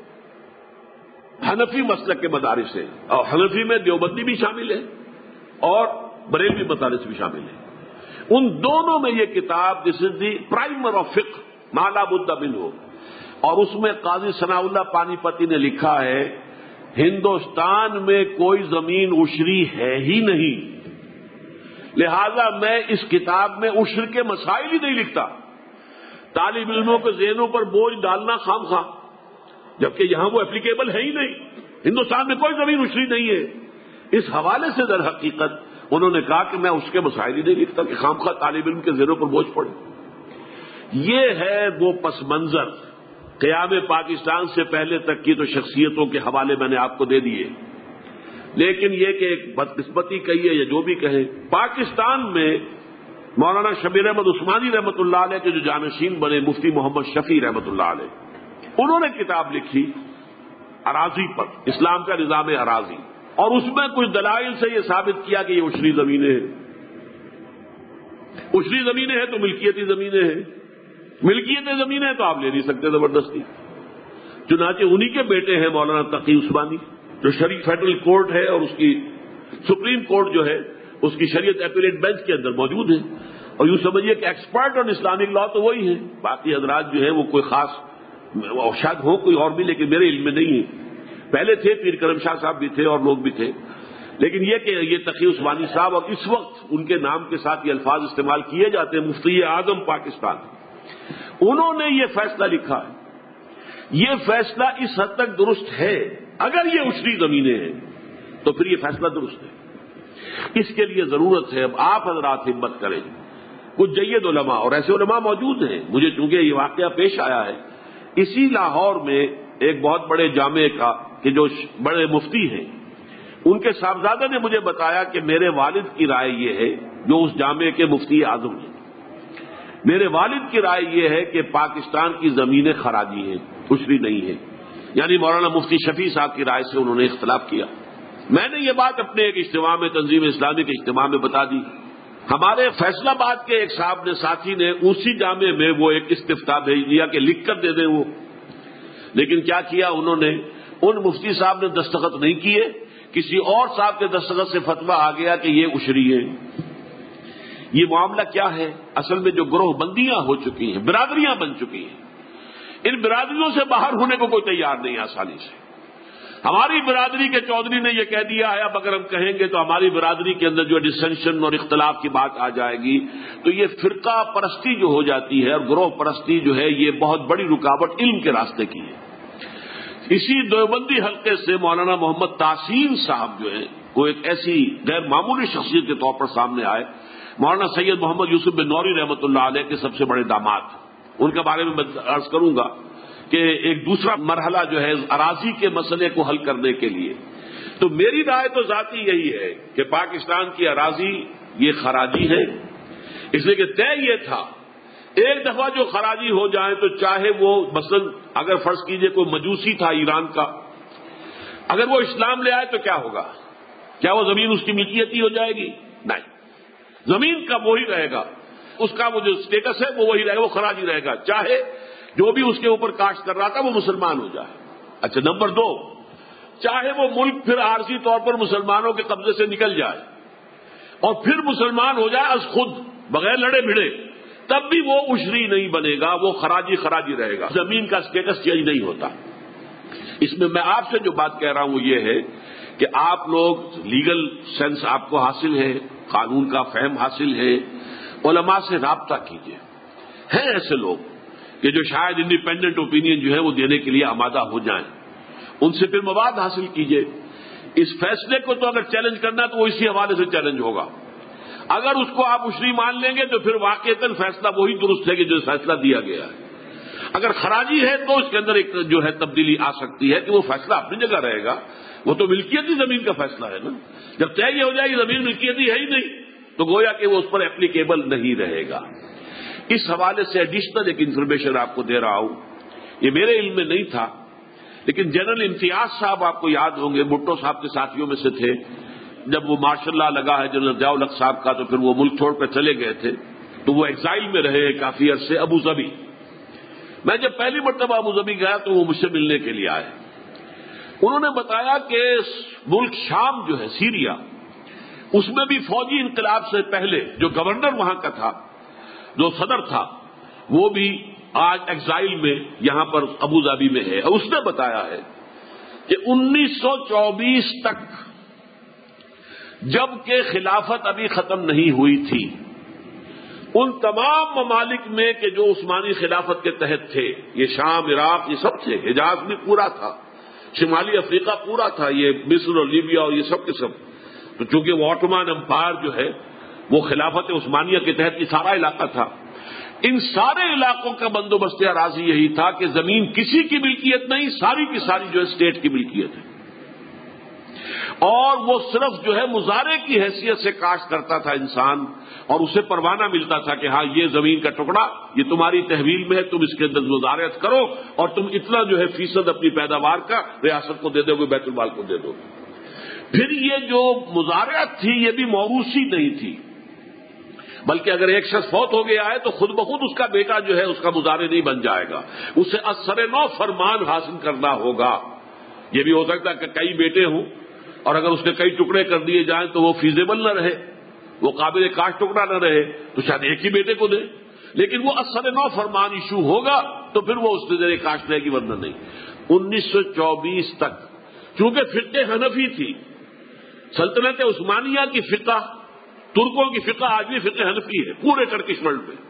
حنفی مسلک کے مدارس ہیں، اور حنفی میں دیوبندی بھی شامل ہے اور بریلوی مدارس بھی شامل ہیں. ان دونوں میں یہ کتاب دس از دی پرائمر آف فقہ، مالا بدہ من ہو. اور اس میں قاضی ثناء اللہ پانی پتی نے لکھا ہے ہندوستان میں کوئی زمین عشری ہے ہی نہیں، لہذا میں اس کتاب میں عشر کے مسائل ہی نہیں لکھتا. طالب علموں کے ذہنوں پر بوجھ ڈالنا خام خواہ، جبکہ یہاں وہ اپلیکیبل ہے ہی نہیں. ہندوستان میں کوئی زمین عشری نہیں ہے. اس حوالے سے در حقیقت انہوں نے کہا کہ میں اس کے مسائل ہی نہیں لکھتا کہ خام خواہ طالب علم کے ذہنوں پر بوجھ پڑے. یہ ہے وہ پس منظر. قیام پاکستان سے پہلے تک کی تو شخصیتوں کے حوالے میں نے آپ کو دے دیے، لیکن یہ کہ ایک بدقسمتی کہیے یا جو بھی کہیں، پاکستان میں مولانا شبیر احمد عثمانی رحمۃ اللہ علیہ کے جو جانشین بنے مفتی محمد شفیع رحمۃ اللہ علیہ، انہوں نے کتاب لکھی اراضی پر، اسلام کا نظام اراضی، اور اس میں کچھ دلائل سے یہ ثابت کیا کہ یہ عشری زمینیں ہیں. عشری زمینیں ہیں تو ملکیتی زمینیں ہیں، ملکیت زمینیں تو آپ لے نہیں سکتے زبردستی. چنانچہ انہی کے بیٹے ہیں مولانا تقی عثمانی، جو شریف فیڈرل کورٹ ہے اور اس کی سپریم کورٹ جو ہے اس کی شریعت اپیلیٹ بینچ کے اندر موجود ہے. اور یوں سمجھیے کہ ایکسپرٹ آن اسلامک لا تو وہی ہیں، باقی حضرات جو ہیں وہ کوئی خاص شاید ہو کوئی اور بھی، لیکن میرے علم میں نہیں ہے. پہلے تھے پیر کرم شاہ صاحب بھی تھے اور لوگ بھی تھے، لیکن یہ کہ یہ تقی عثمانی صاحب، اور اس وقت ان کے نام کے ساتھ یہ الفاظ استعمال کیے جاتے ہیں، مفتی اعظم پاکستان، انہوں نے یہ فیصلہ لکھا ہے یہ فیصلہ اس حد تک درست ہے، اگر یہ عشری زمینیں ہیں تو پھر یہ فیصلہ درست ہے۔ اس کے لیے ضرورت ہے اب آپ حضرات ہمت کریں، کچھ جید علماء اور ایسے علماء موجود ہیں، مجھے چونکہ یہ واقعہ پیش آیا ہے، اسی لاہور میں ایک بہت بڑے جامعے کا کہ جو بڑے مفتی ہیں، ان کے صاحبزادہ نے مجھے بتایا کہ میرے والد کی رائے یہ ہے، جو اس جامعے کے مفتی اعظم ہیں، میرے والد کی رائے یہ ہے کہ پاکستان کی زمینیں خراجی ہیں، عشری نہیں ہے۔ یعنی مولانا مفتی شفیع صاحب کی رائے سے انہوں نے اختلاف کیا۔ میں نے یہ بات اپنے ایک اجتماع میں، تنظیم اسلامی کے اجتماع میں بتا دی۔ ہمارے فیصل آباد کے ایک صاحب نے، ساتھی نے، اسی جامعے میں وہ ایک استفتاء بھیج دیا کہ لکھ کر دے دیں وہ، لیکن کیا کیا انہوں نے، ان مفتی صاحب نے دستخط نہیں کیے، کسی اور صاحب کے دستخط سے فتویٰ آ گیا کہ یہ عشری ہے۔ یہ معاملہ کیا ہے؟ اصل میں جو گروہ بندیاں ہو چکی ہیں، برادریاں بن چکی ہیں، ان برادریوں سے باہر ہونے کو کوئی تیار نہیں آسانی سے۔ ہماری برادری کے چودھری نے یہ کہہ دیا ہے، اب اگر ہم کہیں گے تو ہماری برادری کے اندر جو ڈسینشن اور اختلاف کی بات آ جائے گی، تو یہ فرقہ پرستی جو ہو جاتی ہے اور گروہ پرستی جو ہے، یہ بہت بڑی رکاوٹ علم کے راستے کی ہے۔ اسی دیوبندی حلقے سے مولانا محمد تحسین صاحب جو ہے، وہ ایک ایسی غیر معمولی شخصیت کے طور پر سامنے آئے، مولانا سید محمد یوسف بن نوری رحمۃ اللہ علیہ کے سب سے بڑے داماد، ان کے بارے میں میں عرض کروں گا کہ ایک دوسرا مرحلہ جو ہے اراضی کے مسئلے کو حل کرنے کے لیے، تو میری رائے تو ذاتی یہی ہے کہ پاکستان کی اراضی یہ خراجی ہے، اس لیے کہ طے یہ تھا ایک دفعہ جو خراجی ہو جائے تو چاہے وہ مثلا اگر فرض کیجئے کوئی مجوسی تھا ایران کا، اگر وہ اسلام لے آئے تو کیا ہوگا؟ کیا وہ زمین اس کی ملکیت ہی ہو جائے گی؟ نہیں، زمین کا وہی رہے گا، اس کا وہ جو اسٹیٹس ہے وہ وہی رہے گا، وہ خراجی رہے گا، چاہے جو بھی اس کے اوپر کاشت کر رہا تھا وہ مسلمان ہو جائے۔ اچھا، نمبر دو، چاہے وہ ملک پھر عارضی طور پر مسلمانوں کے قبضے سے نکل جائے اور پھر مسلمان ہو جائے از خود بغیر لڑے بھڑے، تب بھی وہ عشری نہیں بنے گا، وہ خراجی خراجی رہے گا، زمین کا اسٹیٹس چینج نہیں ہوتا۔ اس میں میں آپ سے جو بات کہہ رہا ہوں وہ یہ ہے کہ آپ لوگ لیگل سینس آپ کو حاصل ہے، قانون کا فہم حاصل ہے، علماء سے رابطہ کیجیے۔ ہیں ایسے لوگ کہ جو شاید انڈیپینڈنٹ اوپینین جو ہے وہ دینے کے لیے آمادہ ہو جائیں، ان سے پھر مواد حاصل کیجیے۔ اس فیصلے کو تو اگر چیلنج کرنا تو وہ اسی حوالے سے چیلنج ہوگا، اگر اس کو آپ عشری مان لیں گے تو پھر واقعتاً فیصلہ وہی درست ہے کہ جو فیصلہ دیا گیا ہے۔ اگر خراجی ہے تو اس کے اندر ایک جو ہے تبدیلی آ سکتی ہے کہ وہ فیصلہ اپنی جگہ رہے گا، وہ تو ملکیتی زمین کا فیصلہ ہے نا، جب طے یہ ہو جائے گی زمین ملکیتی ہے ہی نہیں تو گویا کہ وہ اس پر اپلیکیبل نہیں رہے گا۔ اس حوالے سے ایڈیشنل ایک انفارمیشن آپ کو دے رہا ہوں، یہ میرے علم میں نہیں تھا، لیکن جنرل امتیاز صاحب آپ کو یاد ہوں گے، بھٹو صاحب کے ساتھیوں میں سے تھے، جب وہ مارشل لا لگا ہے جنرل ضیاء الحق صاحب کا تو پھر وہ ملک چھوڑ کر چلے گئے تھے، تو وہ ایگزائل میں رہے کافی عرصے ابو ظبی۔ میں جب پہلی مرتبہ ابو ظبی گیا تو وہ مجھ سے ملنے کے لیے آئے، انہوں نے بتایا کہ ملک شام جو ہے سیریا، اس میں بھی فوجی انقلاب سے پہلے جو گورنر وہاں کا تھا، جو صدر تھا، وہ بھی آج ایگزائل میں یہاں پر ابو ظبی میں ہے، اور اس نے بتایا ہے کہ انیس سو چوبیس تک جب کہ خلافت ابھی ختم نہیں ہوئی تھی، ان تمام ممالک میں کہ جو عثمانی خلافت کے تحت تھے، یہ شام، عراق، یہ سب تھے، حجاز بھی پورا تھا، شمالی افریقہ پورا تھا، یہ مصر اور لیبیا اور یہ سب کے سب، تو چونکہ وہ آٹومان امپائر جو ہے وہ خلافت عثمانیہ کے تحت یہ سارا علاقہ تھا، ان سارے علاقوں کا بندوبست اراضی یہی تھا کہ زمین کسی کی ملکیت نہیں، ساری کی ساری جو ہے اسٹیٹ کی ملکیت ہے، اور وہ صرف جو ہے مزارع کی حیثیت سے کاشت کرتا تھا انسان، اور اسے پروانہ ملتا تھا کہ ہاں یہ زمین کا ٹکڑا یہ تمہاری تحویل میں ہے، تم اس کے اندر مزارعت کرو اور تم اتنا جو ہے فیصد اپنی پیداوار کا ریاست کو دے دو گے، بیت المال کو دے دو گے۔ پھر یہ جو مزارعت تھی یہ بھی موروثی نہیں تھی، بلکہ اگر ایک شخص فوت ہو گیا ہے تو خود بخود اس کا بیٹا جو ہے اس کا مزارع نہیں بن جائے گا، اسے اثر نو فرمان حاصل کرنا ہوگا۔ یہ بھی ہو سکتا ہے کہ کئی بیٹے ہوں اور اگر اس کے کئی ٹکڑے کر دیے جائیں تو وہ فیزیبل نہ رہے، وہ قابل کاشت ٹکڑا نہ رہے، تو شاید ایک ہی بیٹے کو دے، لیکن وہ اثر نو فرمان ایشو ہوگا تو پھر وہ اس کے ذریعے کاشت رہے گی، ورنہ نہیں۔ انیس سو چوبیس تک چونکہ فقہ حنفی تھی، سلطنت عثمانیہ کی فقہ، ترکوں کی فقہ آج بھی فقہ حنفی ہے پورے ٹرکش ورلڈ میں،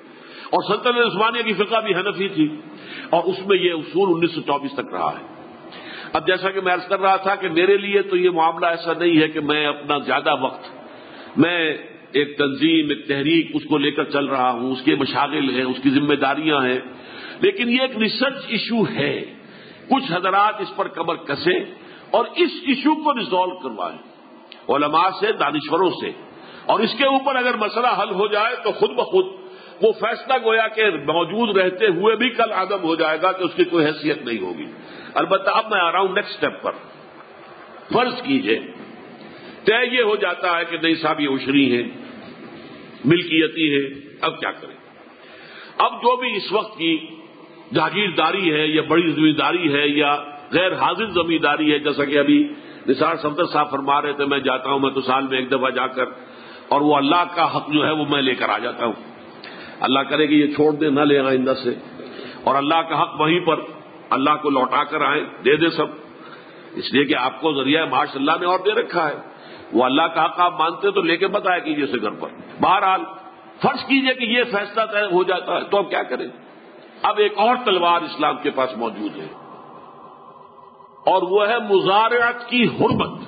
اور سلطنت عثمانیہ کی فقہ بھی حنفی تھی، اور اس میں یہ اصول انیس سو چوبیس تک رہا ہے۔ اب جیسا کہ میں عرض کر رہا تھا کہ میرے لیے تو یہ معاملہ ایسا نہیں ہے کہ میں اپنا زیادہ وقت، میں ایک تنظیم، ایک تحریک اس کو لے کر چل رہا ہوں، اس کے مشاغل ہیں، اس کی ذمہ داریاں ہیں، لیکن یہ ایک ریسرچ ایشو ہے۔ کچھ حضرات اس پر کمر کسیں اور اس ایشو کو ریزالو کروائیں علماء سے، دانشوروں سے، اور اس کے اوپر اگر مسئلہ حل ہو جائے تو خود بخود وہ فیصلہ گویا کہ موجود رہتے ہوئے بھی کل عدم ہو جائے گا کہ اس کی کوئی حیثیت نہیں ہوگی۔ البتہ اب میں آ رہا ہوں نیکسٹ اسٹیپ پر۔ فرض کیجئے طے یہ ہو جاتا ہے کہ نہیں صاحب یہ عشری ہے، ملکیتی ہے، اب کیا کریں؟ اب جو بھی اس وقت کی جاگیرداری ہے یا بڑی زمینداری ہے یا غیر حاضر زمینداری ہے، جیسا کہ ابھی نثار صفدر صاحب فرما رہے تھے، میں جاتا ہوں میں تو سال میں ایک دفعہ جا کر، اور وہ اللہ کا حق جو ہے وہ میں لے کر آ جاتا ہوں۔ اللہ کرے کہ یہ چھوڑ دے، نہ لے آئندہ سے، اور اللہ کا حق وہیں پر اللہ کو لوٹا کر آئیں، دے دے سب، اس لیے کہ آپ کو ذریعہ معاش اللہ نے اور دے رکھا ہے، وہ اللہ کا حق آپ مانتے تو لے کے بتایا کیجیے اسے گھر پر۔ بہرحال فرض کیجئے کہ یہ فیصلہ طے ہو جاتا ہے تو اب کیا کریں؟ اب ایک اور تلوار اسلام کے پاس موجود ہے، اور وہ ہے مزارعت کی حرمت۔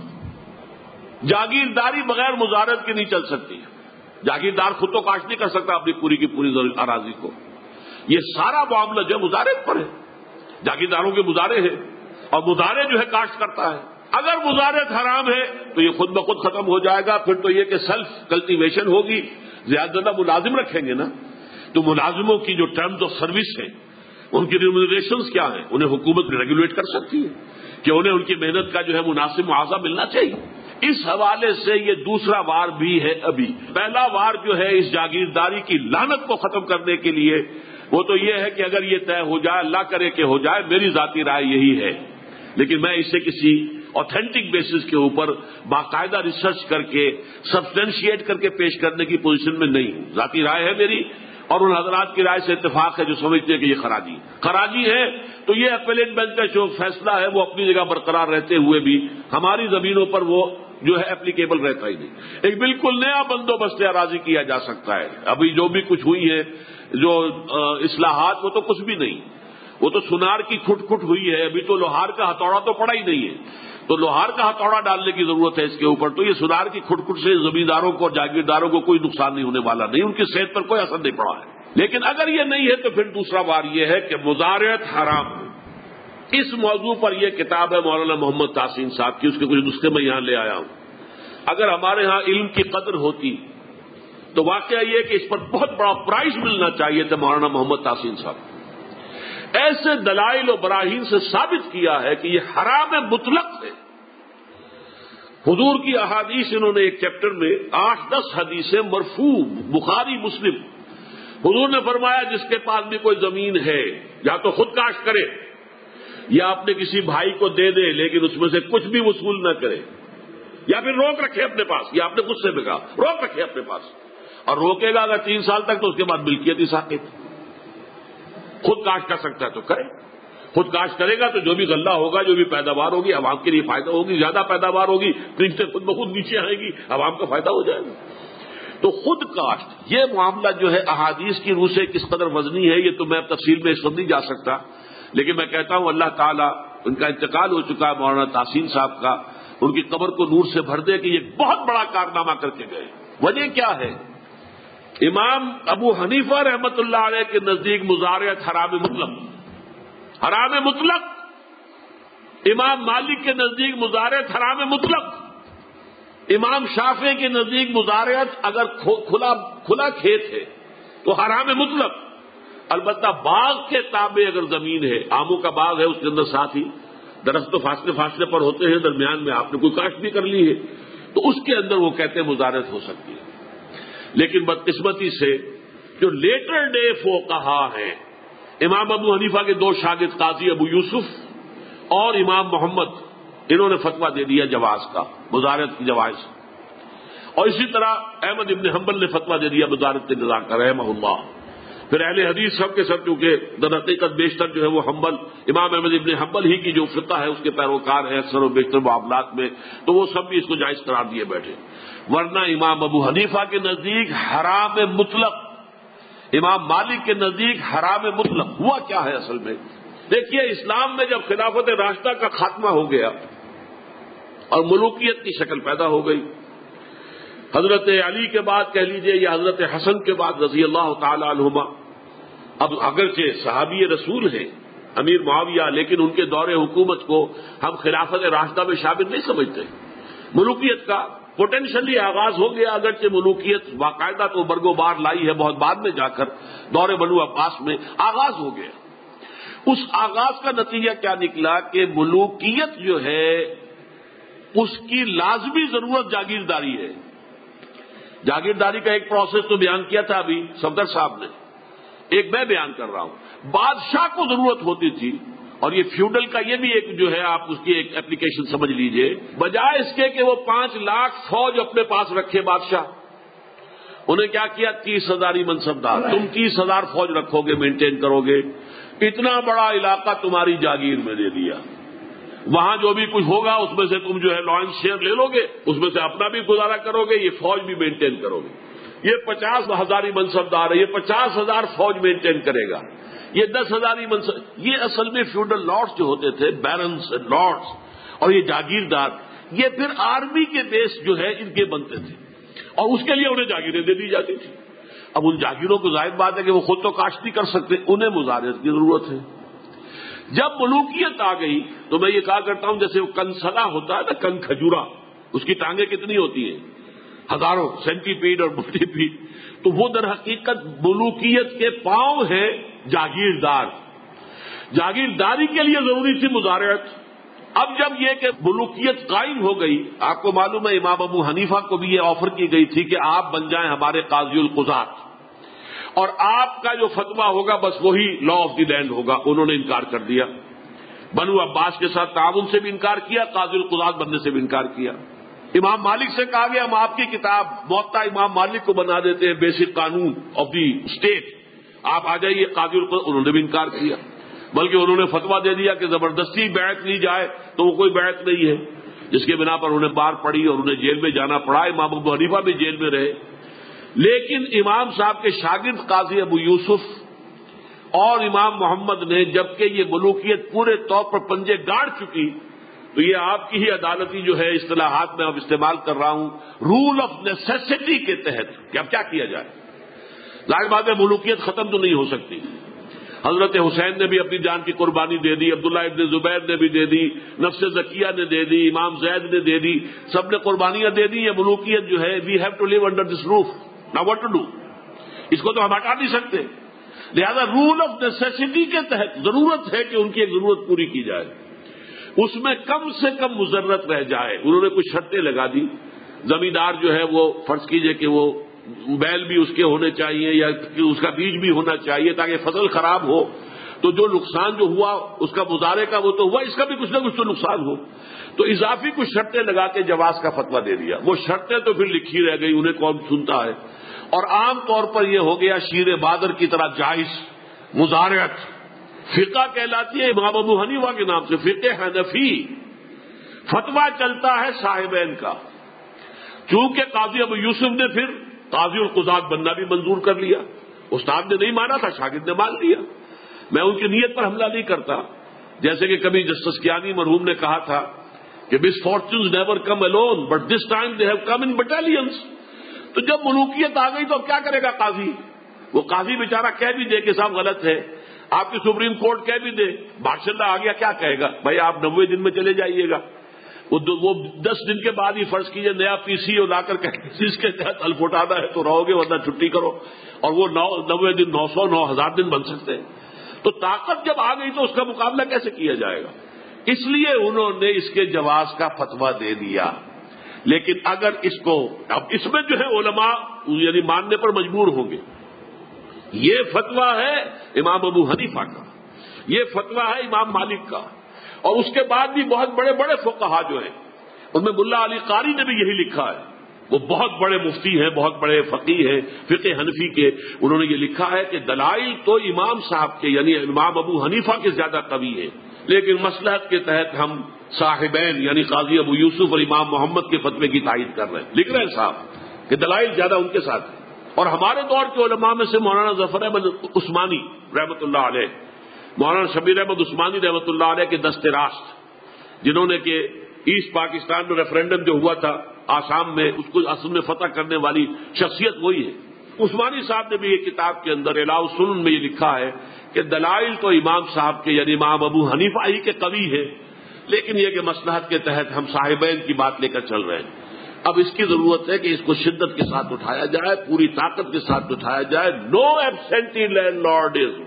جاگیرداری بغیر مزارعت کے نہیں چل سکتی۔ جاگیردار خود تو کاشت نہیں کر سکتا اپنی پوری کی پوری اراضی کو، یہ سارا معاملہ جو مزارعت پر ہے، جاگیرداروں کے مزارع ہے، اور مزارع جو ہے کاشت کرتا ہے۔ اگر مزارعت حرام ہے تو یہ خود بخود ختم ہو جائے گا، پھر تو یہ کہ سیلف کلٹیویشن ہوگی، زیادہ زیادہ ملازم رکھیں گے نا، تو ملازموں کی جو ٹرمز آف سروس ہیں، ان کی ریمونریشنز کیا ہیں، انہیں حکومت ریگولیٹ کر سکتی ہے کہ انہیں ان کی محنت کا جو ہے مناسب معاوضہ ملنا چاہیے۔ اس حوالے سے یہ دوسرا وار بھی ہے۔ ابھی پہلا وار جو ہے اس جاگیرداری کی لعنت کو ختم کرنے کے لیے، وہ تو یہ ہے کہ اگر یہ طے ہو جائے، اللہ کرے کہ ہو جائے، میری ذاتی رائے یہی ہے، لیکن میں اسے کسی اوتھینٹک بیسس کے اوپر باقاعدہ ریسرچ کر کے سبسٹینشیٹ کر کے پیش کرنے کی پوزیشن میں نہیں ہوں۔ ذاتی رائے ہے میری، اور ان حضرات کی رائے سے اتفاق ہے جو سمجھتے ہیں کہ یہ خراجی خراجی ہے، تو یہ اپیلیٹ بینچ کا جو فیصلہ ہے وہ اپنی جگہ برقرار رہتے ہوئے بھی ہماری زمینوں پر وہ جو ہے اپلیکیبل رہتا ہی نہیں۔ ایک بالکل نیا بندوبست اراضی کیا جا سکتا ہے۔ ابھی جو بھی کچھ ہوئی ہے جو اصلاحات، وہ تو کچھ بھی نہیں، وہ تو سنار کی کھٹ کھٹ ہوئی ہے، ابھی تو لوہار کا ہتھوڑا تو پڑا ہی نہیں ہے، تو لوہار کا ہتھوڑا ڈالنے کی ضرورت ہے اس کے اوپر۔ تو یہ سنار کی کھٹ کھٹ سے زمینداروں کو اور جاگیرداروں کو کوئی نقصان نہیں ہونے والا، نہیں، ان کی صحت پر کوئی اثر نہیں پڑا ہے۔ لیکن اگر یہ نہیں ہے تو پھر دوسرا بار یہ ہے کہ مزارعت حرام ہے۔ اس موضوع پر یہ کتاب ہے مولانا محمد تحسین صاحب کی، اس کے کچھ نسخے میں یہاں لے آیا ہوں۔ اگر ہمارے ہاں علم کی قدر ہوتی تو واقعہ یہ کہ اس پر بہت بڑا پرائز ملنا چاہیے تھا مولانا محمد تحسین صاحب۔ ایسے دلائل و براہین سے ثابت کیا ہے کہ یہ حرام مطلق ہے۔ حضور کی احادیث انہوں نے ایک چیپٹر میں آٹھ دس حدیثیں مرفوع، بخاری مسلم، حضور نے فرمایا جس کے پاس بھی کوئی زمین ہے یا تو خود کاشت کرے یا اپنے کسی بھائی کو دے دے، لیکن اس میں سے کچھ بھی وصول نہ کرے، یا پھر روک رکھے اپنے پاس، یا اپنے خود سے بگا روک رکھے اپنے پاس، اور روکے گا اگر تین سال تک تو اس کے بعد ملکیت ہی ساقط۔ خود کاشت کر سکتا ہے تو کرے، خود کاشت کرے گا تو جو بھی غلہ ہوگا، جو بھی پیداوار ہوگی، عوام کے لیے فائدہ ہوگی، زیادہ پیداوار ہوگی، قیمتیں خود بخود نیچے آئیں گی، عوام کا فائدہ ہو جائے گا۔ تو خود کاشت یہ معاملہ جو ہے احادیث کی روح سے کس قدر وزنی ہے یہ تو میں اب تفصیل میں اس وقت نہیں جا سکتا، لیکن میں کہتا ہوں اللہ تعالیٰ، ان کا انتقال ہو چکا ہے مولانا تحسین صاحب کا، ان کی قبر کو نور سے بھر دے کہ یہ بہت بڑا کارنامہ کر کے گئے۔ وجہ کیا ہے؟ امام ابو حنیفہ رحمت اللہ علیہ کے نزدیک مزارعت حرام مطلق، حرام مطلق۔ امام مالک کے نزدیک مزارعت حرام مطلق۔ امام شافعی کے نزدیک مزارعت اگر کھلا کھلا کھیت ہے تو حرام مطلق، البتہ باغ کے تابع اگر زمین ہے، آموں کا باغ ہے، اس کے اندر ساتھ ہی درخت تو فاصلے فاصلے پر ہوتے ہیں، درمیان میں آپ نے کوئی کاشت بھی کر لی ہے تو اس کے اندر وہ کہتے ہیں مزارعت ہو سکتی ہے۔ لیکن بدقسمتی سے جو لیٹر ڈے فقہا ہیں، امام ابو حنیفہ کے دو شاگرد قاضی ابو یوسف اور امام محمد، انہوں نے فتویٰ دے دیا جواز کا، مزارعت کی جواز، اور اسی طرح احمد ابن حنبل نے فتویٰ دے دیا مزارعت کے جزا کا رحمہ اللہ۔ پھر اہل حدیث سب کے سب چونکہ در حقیقت بیشتر جو ہے وہ حنبل، امام احمد ابن حنبل ہی کی جو فقہ ہے اس کے پیروکار ہیں اکثر و بیشتر معاملات میں، تو وہ سب بھی اس کو جائز قرار دیے بیٹھے۔ ورنہ امام ابو حنیفہ کے نزدیک حرام مطلق، امام مالک کے نزدیک حرام مطلق ہوا کیا ہے اصل میں؟ دیکھیے، اسلام میں جب خلافت راشدہ کا خاتمہ ہو گیا اور ملوکیت کی شکل پیدا ہو گئی، حضرت علی کے بعد کہہ لیجئے یا حضرت حسن کے بعد رضی اللہ تعالی عنہما، اب اگرچہ صحابی رسول ہیں امیر معاویہ، لیکن ان کے دور حکومت کو ہم خلافت راشدہ میں شامل نہیں سمجھتے۔ ملوکیت کا پوٹینشلی آغاز ہو گیا، اگرچہ ملوکیت باقاعدہ تو برگ و بار لائی ہے بہت بعد میں جا کر، دور بنو عباس میں آغاز ہو گیا۔ اس آغاز کا نتیجہ کیا نکلا کہ ملوکیت جو ہے اس کی لازمی ضرورت جاگیرداری ہے۔ جاگیرداری کا ایک پروسیس تو بیان کیا تھا ابھی صفدر صاحب نے، ایک میں بیان کر رہا ہوں۔ بادشاہ کو ضرورت ہوتی تھی، اور یہ فیوڈل کا یہ بھی ایک جو ہے آپ اس کی ایک اپلیکیشن سمجھ لیجئے، بجائے اس کے کہ وہ پانچ لاکھ فوج اپنے پاس رکھے بادشاہ، انہیں کیا کیا؟ تیس ہزاری منصبدار، تم تیس ہزار فوج رکھو گے، مینٹین کرو گے، اتنا بڑا علاقہ تمہاری جاگیر میں دے دیا، وہاں جو بھی کچھ ہوگا اس میں سے تم جو ہے لائنس شیئر لے لو گے، اس میں سے اپنا بھی گزارا کرو گے، یہ فوج بھی مینٹین کرو گے۔ یہ پچاس ہزاری منصبدار ہے، یہ پچاس ہزار فوج مینٹین کرے گا، یہ دس ہزاری منصب، یہ اصل میں فیوڈل لارڈز جو ہوتے تھے، بیرنس لارڈز، اور یہ جاگیردار، یہ پھر آرمی کے بیس جو ہے ان کے بنتے تھے، اور اس کے لیے انہیں جاگیریں دے دی جاتی تھی۔ اب ان جاگیروں کو ظاہر بات ہے کہ وہ خود تو کاشت نہیں کر سکتے، انہیں مزارعت کی ضرورت ہے۔ جب ملوکیت آ گئی تو میں یہ کہا کرتا ہوں جیسے وہ کنسلا ہوتا ہے نا، کن کھجورا، اس کی ٹانگیں کتنی ہوتی ہیں؟ ہزاروں، سینٹی پیڈ اور ملٹی پیڈ، تو وہ در حقیقت ملوکیت کے پاؤں ہے جاگیردار۔ جاگیرداری کے لیے ضروری تھی مزارعت۔ اب جب یہ کہ ملوکیت قائم ہو گئی، آپ کو معلوم ہے امام ابو حنیفہ کو بھی یہ آفر کی گئی تھی کہ آپ بن جائیں ہمارے قاضی القضات، اور آپ کا جو فتویٰ ہوگا بس وہی لا آف دی لینڈ ہوگا۔ انہوں نے انکار کر دیا، بنو عباس کے ساتھ تعاون سے بھی انکار کیا، قاضی القضات بننے سے بھی انکار کیا۔ امام مالک سے کہا گیا ہم آپ کی کتاب موطا امام مالک کو بنا دیتے ہیں بیسک قانون آف دی اسٹیٹ، آپ آ جائیے قاضی القضات، انہوں نے بھی انکار کیا، بلکہ انہوں نے فتویٰ دے دیا کہ زبردستی بیعت لی جائے تو وہ کوئی بیعت نہیں ہے، جس کے بنا پر انہیں بار پڑی اور انہیں جیل میں جانا پڑا۔ امام ابو حنیفہ بھی جیل میں رہے، لیکن امام صاحب کے شاگرد قاضی ابو یوسف اور امام محمد نے جبکہ یہ ملوکیت پورے طور پر پنجے گاڑ چکی، تو یہ آپ کی ہی عدالتی جو ہے اصطلاحات میں اب استعمال کر رہا ہوں، رول آف نیسیسٹی کے تحت کہ اب کیا کیا جائے۔ ظاہر بات ہے ملوکیت ختم تو نہیں ہو سکتی۔ حضرت حسین نے بھی اپنی جان کی قربانی دے دی، عبداللہ ابن زبیر نے بھی دے دی، نفس زکیہ نے دے دی، امام زید نے دے دی، سب نے قربانیاں دے دی۔ یہ ملوکیت جو ہے we have to live under this roof, now what to do, اس کو تو ہم ہٹا نہیں سکتے، لہذا رول آف نیسیسٹی کے تحت ضرورت ہے کہ ان کی ایک ضرورت پوری کی جائے، اس میں کم سے کم مضرت رہ جائے۔ انہوں نے کچھ شرطیں لگا دی، زمیندار جو ہے وہ فرض کیجئے کہ وہ بیل بھی اس کے ہونے چاہیے یا اس کا بیج بھی ہونا چاہیے تاکہ فصل خراب ہو تو جو نقصان جو ہوا اس کا مظاہرے کا وہ تو ہوا، اس کا بھی کچھ نہ کچھ تو نقصان ہو، تو اضافی کچھ شرطیں لگا کے جواز کا فتویٰ دے دیا۔ وہ شرطیں تو پھر لکھی رہ گئی، انہیں کون سنتا ہے، اور عام طور پر یہ ہو گیا شیر بادر کی طرح جائز مزارعت۔ فقہ کہلاتی ہے امام ابو حنیفہ کے نام سے، فقہ حنفی، فتویٰ چلتا ہے صاحبین کا۔ چونکہ قاضی ابو یوسف نے پھر قاضی القضات بننا بھی منظور کر لیا، استاد نے نہیں مانا تھا، شاگرد نے مان لیا۔ میں ان کی نیت پر حملہ نہیں کرتا، جیسے کہ کبھی جسٹس کیانی مرحوم نے کہا تھا کہ misfortunes never come alone but this time they have come in battalions. تو جب ملوکیت آ گئی تو اب کیا کرے گا قاضی؟ وہ قاضی بیچارہ کہہ بھی دے کہ صاحب غلط ہے، آپ کی سپریم کورٹ کہہ بھی دے، بادشاہ اللہ آ گیا کیا کہے گا؟ بھائی آپ نوے دن میں چلے جائیے گا، وہ دس دن کے بعد ہی فرض کیجئے نیا پی سی او لا کر اس کے تحت حلف اٹھانا ہے تو رہو گے ورنہ چھٹی کرو، اور وہ نوے دن نو سو نو ہزار دن بن سکتے ہیں۔ تو طاقت جب آ گئی تو اس کا مقابلہ کیسے کیا جائے گا؟ اس لیے انہوں نے اس کے جواز کا فتویٰ دے دیا۔ لیکن اگر اس کو اب اس میں جو ہے علماء یعنی ماننے پر مجبور ہوں گے، یہ فتویٰ ہے امام ابو حنیفہ کا، یہ فتویٰ ہے امام مالک کا، اور اس کے بعد بھی بہت بڑے بڑے فقہا جو ہیں، ان میں ملا علی قاری نے بھی یہی لکھا ہے، وہ بہت بڑے مفتی ہیں، بہت بڑے فقیہ ہیں فقہ حنفی کے، انہوں نے یہ لکھا ہے کہ دلائل تو امام صاحب کے یعنی امام ابو حنیفہ کے زیادہ قوی ہیں، لیکن مصلحت کے تحت ہم صاحبین یعنی قاضی ابو یوسف اور امام محمد کے فتوے کی تائید کر رہے ہیں، لکھ رہے ہیں صاحب کہ دلائل زیادہ ان کے ساتھ ہیں۔ اور ہمارے دور کے علماء میں سے مولانا ظفر احمد عثمانی رحمۃ اللہ علیہ، مولانا شبیر احمد عثمانی رحمۃ اللہ علیہ کے دست راست، جنہوں نے کہ ایسٹ پاکستان میں ریفرینڈم جو ہوا تھا آسام میں، اس کو اصل میں فتح کرنے والی شخصیت وہی ہے۔ عثمانی صاحب نے بھی یہ کتاب کے اندر اعلاء السنن میں یہ لکھا ہے کہ دلائل تو امام صاحب کے یعنی امام ابو حنیفہ ہی کے قوی ہے، لیکن یہ کہ مصلحت کے تحت ہم صاحبین کی بات لے کر چل رہے ہیں۔ اب اس کی ضرورت ہے کہ اس کو شدت کے ساتھ اٹھایا جائے، پوری طاقت کے ساتھ اٹھایا جائے۔ نو ایبسینٹی لینڈ لارڈزم،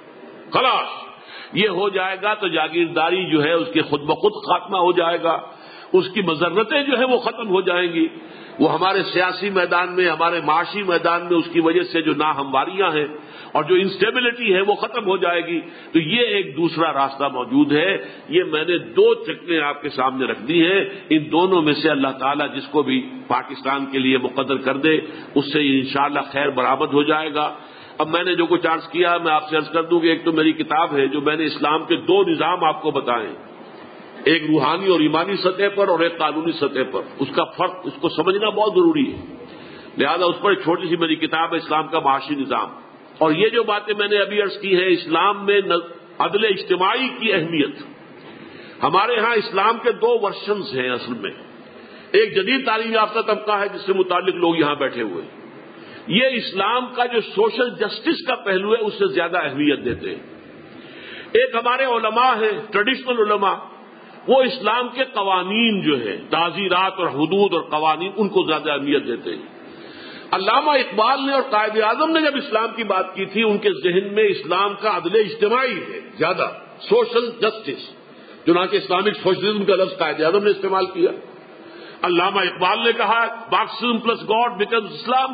خلاص یہ ہو جائے گا تو جاگیرداری جو ہے اس کے خود بخود خاتمہ ہو جائے گا، اس کی مذرتیں جو ہے وہ ختم ہو جائیں گی۔ وہ ہمارے سیاسی میدان میں، ہمارے معاشی میدان میں اس کی وجہ سے جو ناہمواریاں ہیں اور جو انسٹیبلٹی ہے وہ ختم ہو جائے گی۔ تو یہ ایک دوسرا راستہ موجود ہے۔ یہ میں نے دو چکریں آپ کے سامنے رکھ دی ہیں، ان دونوں میں سے اللہ تعالیٰ جس کو بھی پاکستان کے لیے مقدر کر دے اس سے انشاءاللہ خیر برآمد ہو جائے گا۔ اب میں نے جو کچھ عرض کیا میں آپ سے عرض کر دوں کہ ایک تو میری کتاب ہے جو میں نے اسلام کے دو نظام آپ کو بتائے، ایک روحانی اور ایمانی سطح پر اور ایک قانونی سطح پر، اس کا فرق اس کو سمجھنا بہت ضروری ہے، لہذا اس پر ایک چھوٹی سی میری کتاب ہے اسلام کا معاشی نظام۔ اور یہ جو باتیں میں نے ابھی عرض کی ہیں اسلام میں عدل اجتماعی کی اہمیت، ہمارے ہاں اسلام کے دو ورژنز ہیں اصل میں، ایک جدید تعلیم یافتہ طبقہ ہے جس سے متعلق لوگ یہاں بیٹھے ہوئے، یہ اسلام کا جو سوشل جسٹس کا پہلو ہے اس سے زیادہ اہمیت دیتے ہیں۔ ایک ہمارے علماء ہیں ٹریڈیشنل علماء، وہ اسلام کے قوانین جو ہے تعزیرات اور حدود اور قوانین ان کو زیادہ اہمیت دیتے ہیں۔ علامہ اقبال نے اور قائد اعظم نے جب اسلام کی بات کی تھی ان کے ذہن میں اسلام کا عدل اجتماعی ہے زیادہ، سوشل جسٹس، چنانچہ اسلامک سوشلزم کا لفظ قائد اعظم نے استعمال کیا۔ علامہ اقبال نے کہا Marxism plus God becomes Islam,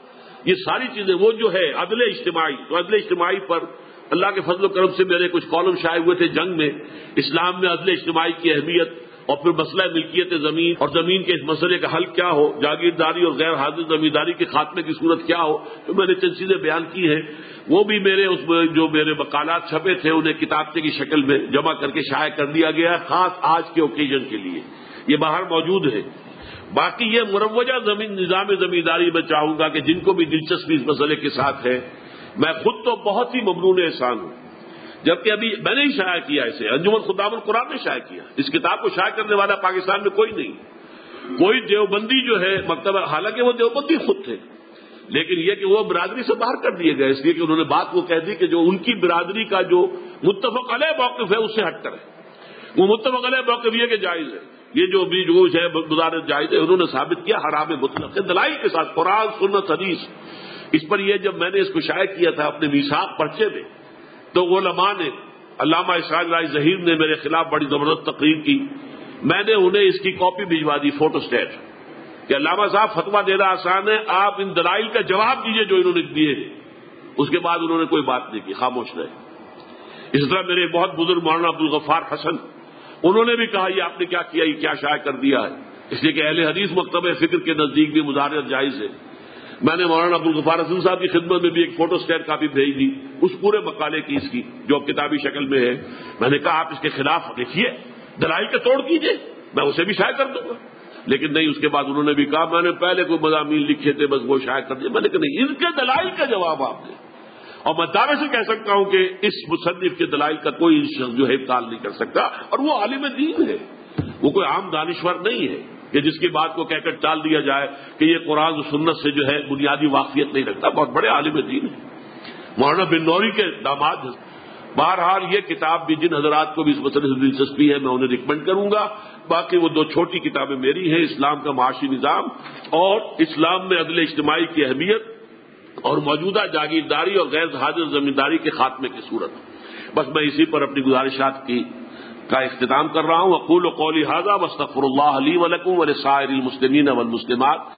یہ ساری چیزیں وہ جو ہے عدل اجتماعی، تو عدل اجتماعی پر اللہ کے فضل و کرم سے میرے کچھ کالم شائع ہوئے تھے جنگ میں، اسلام میں عدل اجتماعی کی اہمیت اور پھر مسئلہ ملکیت زمین اور زمین کے اس مسئلے کا حل کیا ہو، جاگیرداری اور غیر حاضر زمینداری کے خاتمے کی صورت کیا ہو، تو میں نے چند چیزیں بیان کی ہیں، وہ بھی میرے اس میں جو میرے مقالات چھپے تھے انہیں کتابچے کی شکل میں جمع کر کے شائع کر دیا گیا ہے، خاص آج کے اوکیزن کے لیے یہ باہر موجود ہے۔ باقی یہ مروجہ زمین نظام زمینداری میں چاہوں گا کہ جن کو بھی دلچسپی اس مسئلے کے ساتھ ہے، میں خود تو بہت ہی ممنون احسان ہوں، جبکہ ابھی میں نے ہی شائع کیا اسے، انجمن خدام القرآن نے شائع کیا، اس کتاب کو شائع کرنے والا پاکستان میں کوئی نہیں، کوئی دیوبندی جو ہے مکتب، حالانکہ وہ دیوبندی خود تھے لیکن یہ کہ وہ برادری سے باہر کر دیے گئے اس لیے کہ انہوں نے بات وہ کہہ دی کہ جو ان کی برادری کا جو متفق علیہ موقف ہے اس سے ہٹ کر ہے، وہ متفق علیہ موقف یہ کہ جائز ہے، یہ جو بیج گوش ہے مدارت جائز ہے، انہوں نے ثابت کیا حرام مطلق ہے دلائل کے ساتھ، قرآن سنت حدیث۔ اس پر یہ جب میں نے اس کو شائع کیا تھا اپنے میثاق پرچے میں تو علماء نے، علامہ اسحاق رائے ظہیر نے میرے خلاف بڑی زبردست تقریر کی، میں نے انہیں اس کی کاپی بھجوا دی فوٹو اسٹیٹ کہ علامہ صاحب فتویٰ دینا آسان ہے، آپ ان دلائل کا جواب دیجئے جو انہوں نے دیے۔ اس کے بعد انہوں نے کوئی بات نہیں کی، خاموش رہے۔ اس طرح میرے بہت بزرگ مولانا عبدالغفار حسن، انہوں نے بھی کہا یہ آپ نے کیا کیا، یہ کیا شائع کر دیا ہے، اس لیے کہ اہل حدیث مکتبہ فکر کے نزدیک بھی مظاہرت جائز ہے۔ میں نے مولانا عبدالغفار حسن صاحب کی خدمت میں بھی ایک فوٹو اسٹیٹ کاپی بھیج دی اس پورے مقالے کی، اس کی جو کتابی شکل میں ہے۔ میں نے کہا آپ اس کے خلاف لکھیے، دلائل کا توڑ کیجیے، میں اسے بھی شائع کر دوں گا، لیکن نہیں۔ اس کے بعد انہوں نے بھی کہا میں نے پہلے کوئی مضامین لکھے تھے بس وہ شائع کر دیے۔ میں نے کہا نہیں، ان کے دلائل کا جواب آپ دیں، اور میں دعوے سے کہہ سکتا ہوں کہ اس مصنف کے دلائل کا کوئی شخص جو ہے ابطال نہیں کر سکتا، اور وہ عالم دین ہے، وہ کوئی عام دانشور نہیں ہے کہ جس کی بات کو کہہ کر ٹال دیا جائے کہ یہ قرآن و سنت سے جو ہے بنیادی واقفیت نہیں رکھتا، بہت بڑے عالم دین ہے، مولانا بن نوری کے داماد ہیں۔ بہرحال یہ کتاب بھی جن حضرات کو بھی اس مسئلے سے دلچسپی ہے میں انہیں ریکمینڈ کروں گا۔ باقی وہ دو چھوٹی کتابیں میری ہیں، اسلام کا معاشی نظام اور اسلام میں عدل اجتماعی کی اہمیت اور موجودہ جاگیرداری اور غیر حاضر زمینداری کے خاتمے کی صورت۔ بس میں اسی پر اپنی گزارشات کی کا اختتام کر رہا ہوں۔ اقول قولی ھذا واستغفر اللہ لی ولکم ولسائر المسلمین والمسلمات۔